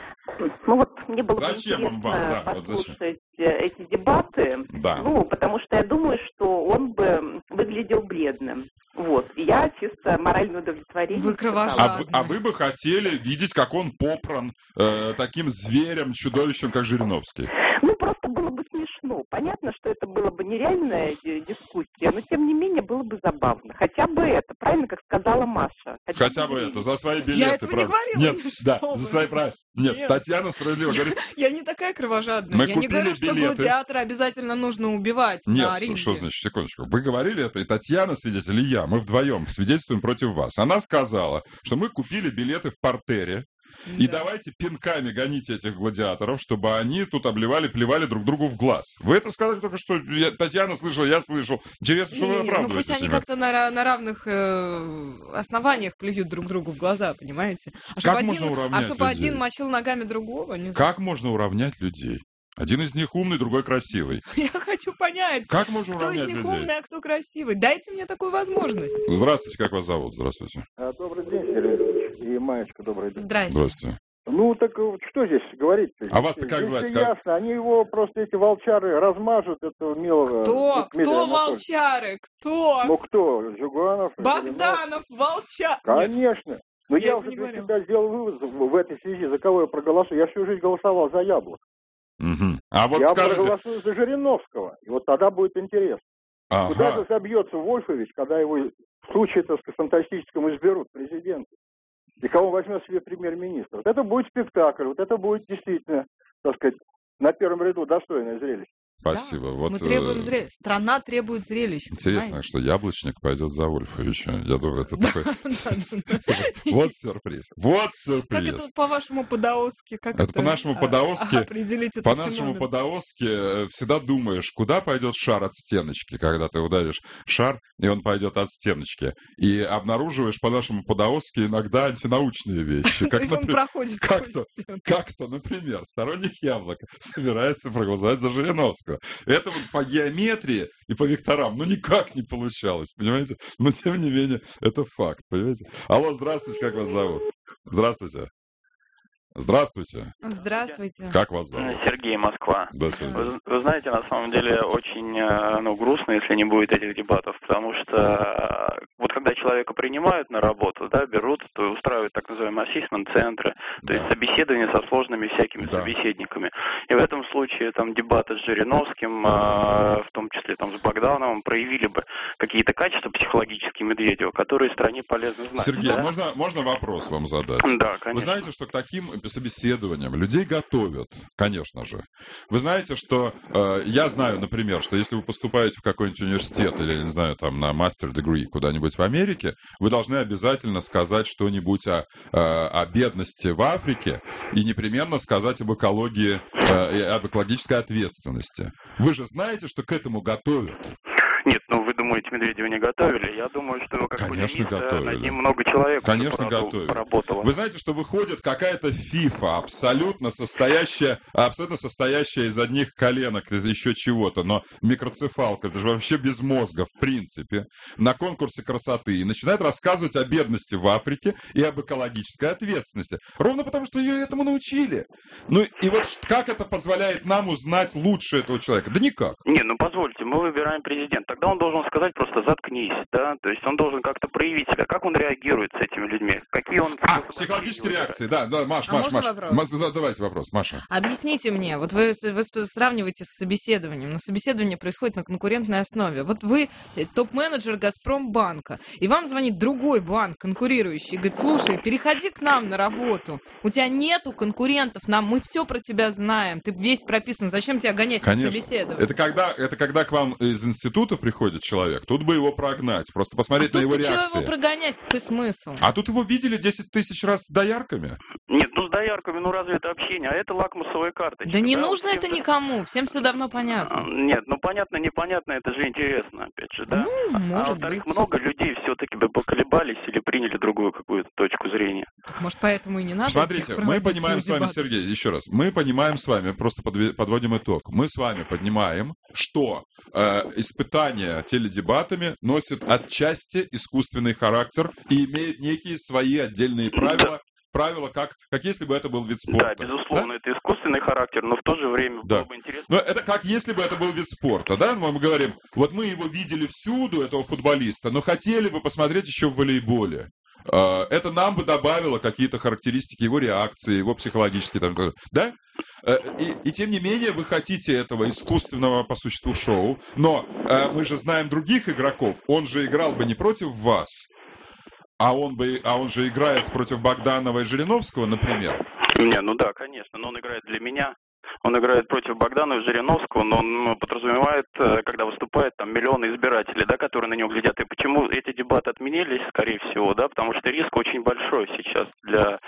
Ну вот мне было бы интересно послушать эти дебаты, потому что я думаю, что он бы выглядел бледным. Вот. Я чисто моральное удовлетворение. Вы кровожадны. А вы бы хотели видеть, как он попран таким зверем, чудовищем, как Жириновский? Ну, просто было бы смешно. Понятно, что это была бы нереальная дискуссия, но тем не менее было бы забавно. Хотя бы это, правильно, как сказала Маша. Хотя бы это, за свои билеты. Я этого не говорила. Нет, да, за свои права. Нет, Татьяна справедливо говорит. Я не такая кровожадная. Я не говорю, что гладиатора обязательно нужно убивать на ринге. Нет, что значит, секундочку. Вы говорили это, и Татьяна свидетель, и я. Мы вдвоем свидетельствуем против вас. Она сказала, что мы купили билеты в партере, и давайте пинками гоните этих гладиаторов, чтобы они тут плевали друг другу в глаз. Вы это сказали только что. Татьяна слышала, я слышал. Интересно, что вы оправдываете. Ну пусть они как-то на равных основаниях плюют друг другу в глаза, понимаете? А чтобы один мочил ногами другого? Не знаю. Как можно уравнять людей? Один из них умный, другой красивый. Я хочу понять, как можно уравнять кто из них людей? умный, а кто красивый. Дайте мне такую возможность. Здравствуйте, как вас зовут? Здравствуйте. Добрый день, Сергей и Маечка, добрый день. Здравствуйте. Ну, так что здесь говорить-то? А вас-то как звать? Ясно, они его просто, эти волчары, размажут, этого милого... Кто волчары? Кто? Ну, кто? Жуганов? Богданов, волчар. Конечно. Но я уже для себя сделал вывод в этой связи, за кого я проголосую. Я всю жизнь голосовал за Яблоко. Угу. А вот я проголосую за Жириновского, и вот тогда будет интересно. Ага. Куда же забьется Вольфович, когда его в случае, так сказать, фантастическом изберут президентом? И кого возьмет себе премьер-министр? Вот это будет спектакль, вот это будет действительно, так сказать, на первом ряду достойное зрелище. Спасибо. Да, вот, мы требуем зрелищ. Страна требует зрелищ. Интересно, понимаете? Что Яблочник пойдет за Вольфовича. Я думаю, это такой... Вот сюрприз. Вот сюрприз. Как это по-вашему по-даосски? Это по-нашему по-даосски. Определить этот по-нашему по-даосски всегда думаешь, куда пойдет шар от стеночки, когда ты ударишь шар, и он пойдет от стеночки. И обнаруживаешь по-нашему по-даосски иногда антинаучные вещи. То есть он проходит. Как-то, например, сторонник Яблока собирается проголосовать за Жириновского. Это вот по геометрии и по векторам, никак не получалось, понимаете? Но, тем не менее, это факт, понимаете? Алло, здравствуйте, как вас зовут? Здравствуйте. Здравствуйте. Здравствуйте. Как вас зовут? Сергей, Москва. Да, Сергей. Вы знаете, на самом деле очень грустно, если не будет этих дебатов, потому что вот когда человека принимают на работу, да, берут, то устраивают так называемые ассессмент-центры, то есть собеседование со сложными всякими собеседниками. И в этом случае там дебаты с Жириновским, в том числе там с Богдановым, проявили бы какие-то качества психологические Медведева, которые стране полезно знать. Сергей, да? можно вопрос вам задать? Да, конечно. Вы знаете, что к таким собеседованиям людей готовят, конечно же. Вы знаете, что я знаю, например, что если вы поступаете в какой-нибудь университет или, не знаю, там на master degree куда-нибудь в Америке, вы должны обязательно сказать что-нибудь о бедности в Африке и непременно сказать об экологии, об экологической ответственности. Вы же знаете, что к этому готовят. Нет, ну вы думаете, Медведева не готовили? Я думаю, что как конечно, готовили. Над ним много человек поработало. Вы знаете, что выходит какая-то фифа, абсолютно состоящая из одних коленок, из еще чего-то, но микроцефалка, это же вообще без мозга, в принципе, на конкурсе красоты, и начинает рассказывать о бедности в Африке и об экологической ответственности. Ровно потому, что ее этому научили. Ну и вот как это позволяет нам узнать лучше этого человека? Да никак. Не, ну позвольте, мы выбираем президента. Тогда он должен сказать просто «заткнись», да? То есть он должен как-то проявить себя. Как он реагирует с этими людьми? Какие он... психологические реакции, да, Маша. Давайте вопрос, Маша. Объясните мне, вот вы сравниваете с собеседованием, но собеседование происходит на конкурентной основе. Вот вы топ-менеджер Газпромбанка, и вам звонит другой банк, конкурирующий, и говорит: слушай, переходи к нам на работу, у тебя нету конкурентов, мы все про тебя знаем, ты весь прописан, зачем тебя гонять на собеседование? Это когда к вам из института приходит человек, тут бы его прогнать, просто посмотреть на его реакции. Чего его прогонять, какой смысл? А тут его видели 10 тысяч раз с доярками? Нет, с доярками, разве это общение? А это лакмусовая карточка. Да не нужно это никому, всем все давно понятно. Нет, понятно, непонятно, это же интересно, опять же, да? Во-вторых, много людей все-таки бы поколебались или приняли другую какую-то точку зрения. Может, поэтому и не надо? Смотрите, мы понимаем с вами, Сергей, еще раз, мы понимаем с вами, просто подводим итог, мы с вами понимаем, что испытания теледебатами носят отчасти искусственный характер и имеют некие свои отдельные правила, как если бы это был вид спорта. Да, безусловно, это искусственный характер, но в то же время было бы интересно. Но это как если бы это был вид спорта, да? Мы говорим, вот мы его видели всюду, этого футболиста, но хотели бы посмотреть еще в волейболе. Это нам бы добавило какие-то характеристики его реакции, его психологические, да? И тем не менее вы хотите этого искусственного по существу шоу, но мы же знаем других игроков, он же играл бы не против вас, а он же играет против Богданова и Жириновского, например. Не, да, конечно, но он играет для меня. Он играет против Богданова и Жириновского, но он подразумевает, когда выступает, там миллионы избирателей, да, которые на него глядят. И почему эти дебаты отменились, скорее всего, да, потому что риск очень большой сейчас для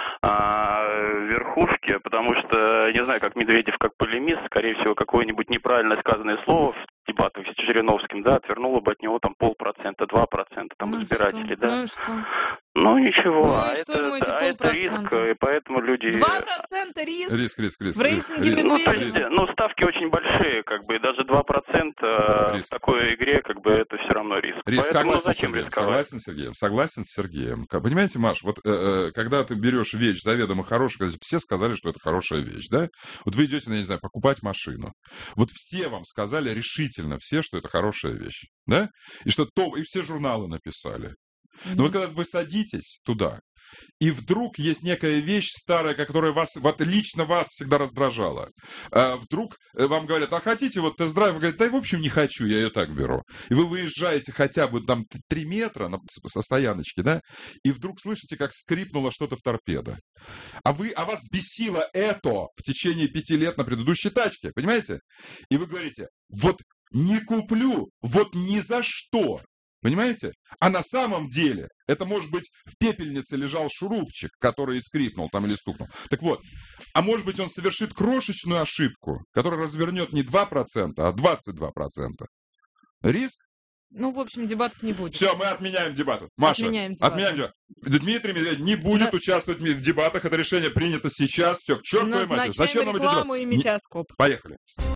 верхушки, потому что, не знаю, как Медведев, как полемист, скорее всего, какое-нибудь неправильно сказанное слово в дебатах с Жириновским, да, отвернуло бы от него там 0,5%, 2% там избирателей, да. Ну и что? Ну ничего, это риск, и поэтому люди... 2% риск? Риск. В рейтинге Медведева? Ставки очень большие, и даже 2% в такой игре, это все равно риск. Поэтому зачем рисковать? Согласен с Сергеем. Понимаете, Маш, вот когда ты берешь вещь заведомо хорошую, все сказали, что это хорошая вещь, да? Вот вы идете, не знаю, покупать машину. Вот все вам сказали решительно все, что это хорошая вещь, да? И все журналы написали. Но вот когда вы садитесь туда, и вдруг есть некая вещь старая, которая лично вас всегда раздражала. Вдруг вам говорят: а хотите тест-драйв? Вы говорите: да, в общем, не хочу, я ее так беру. И вы выезжаете хотя бы 3 метра со стояночки, да? И вдруг слышите, как скрипнуло что-то в торпедо. А вас бесило это в течение 5 лет на предыдущей тачке, понимаете? И вы говорите: вот не куплю, вот ни за что. Понимаете? А на самом деле, это, может быть, в пепельнице лежал шурупчик, который и скрипнул там или стукнул. Так вот, а может быть, он совершит крошечную ошибку, которая развернет не 2%, а 22%. Риск? В общем, дебатов не будет. Все, мы отменяем дебаты. Маша, отменяем дебаты. Дмитрий Медведев не будет участвовать в дебатах. Это решение принято сейчас. Все, к чертовой матери. Назначаем рекламу и метеоскоп. Поехали.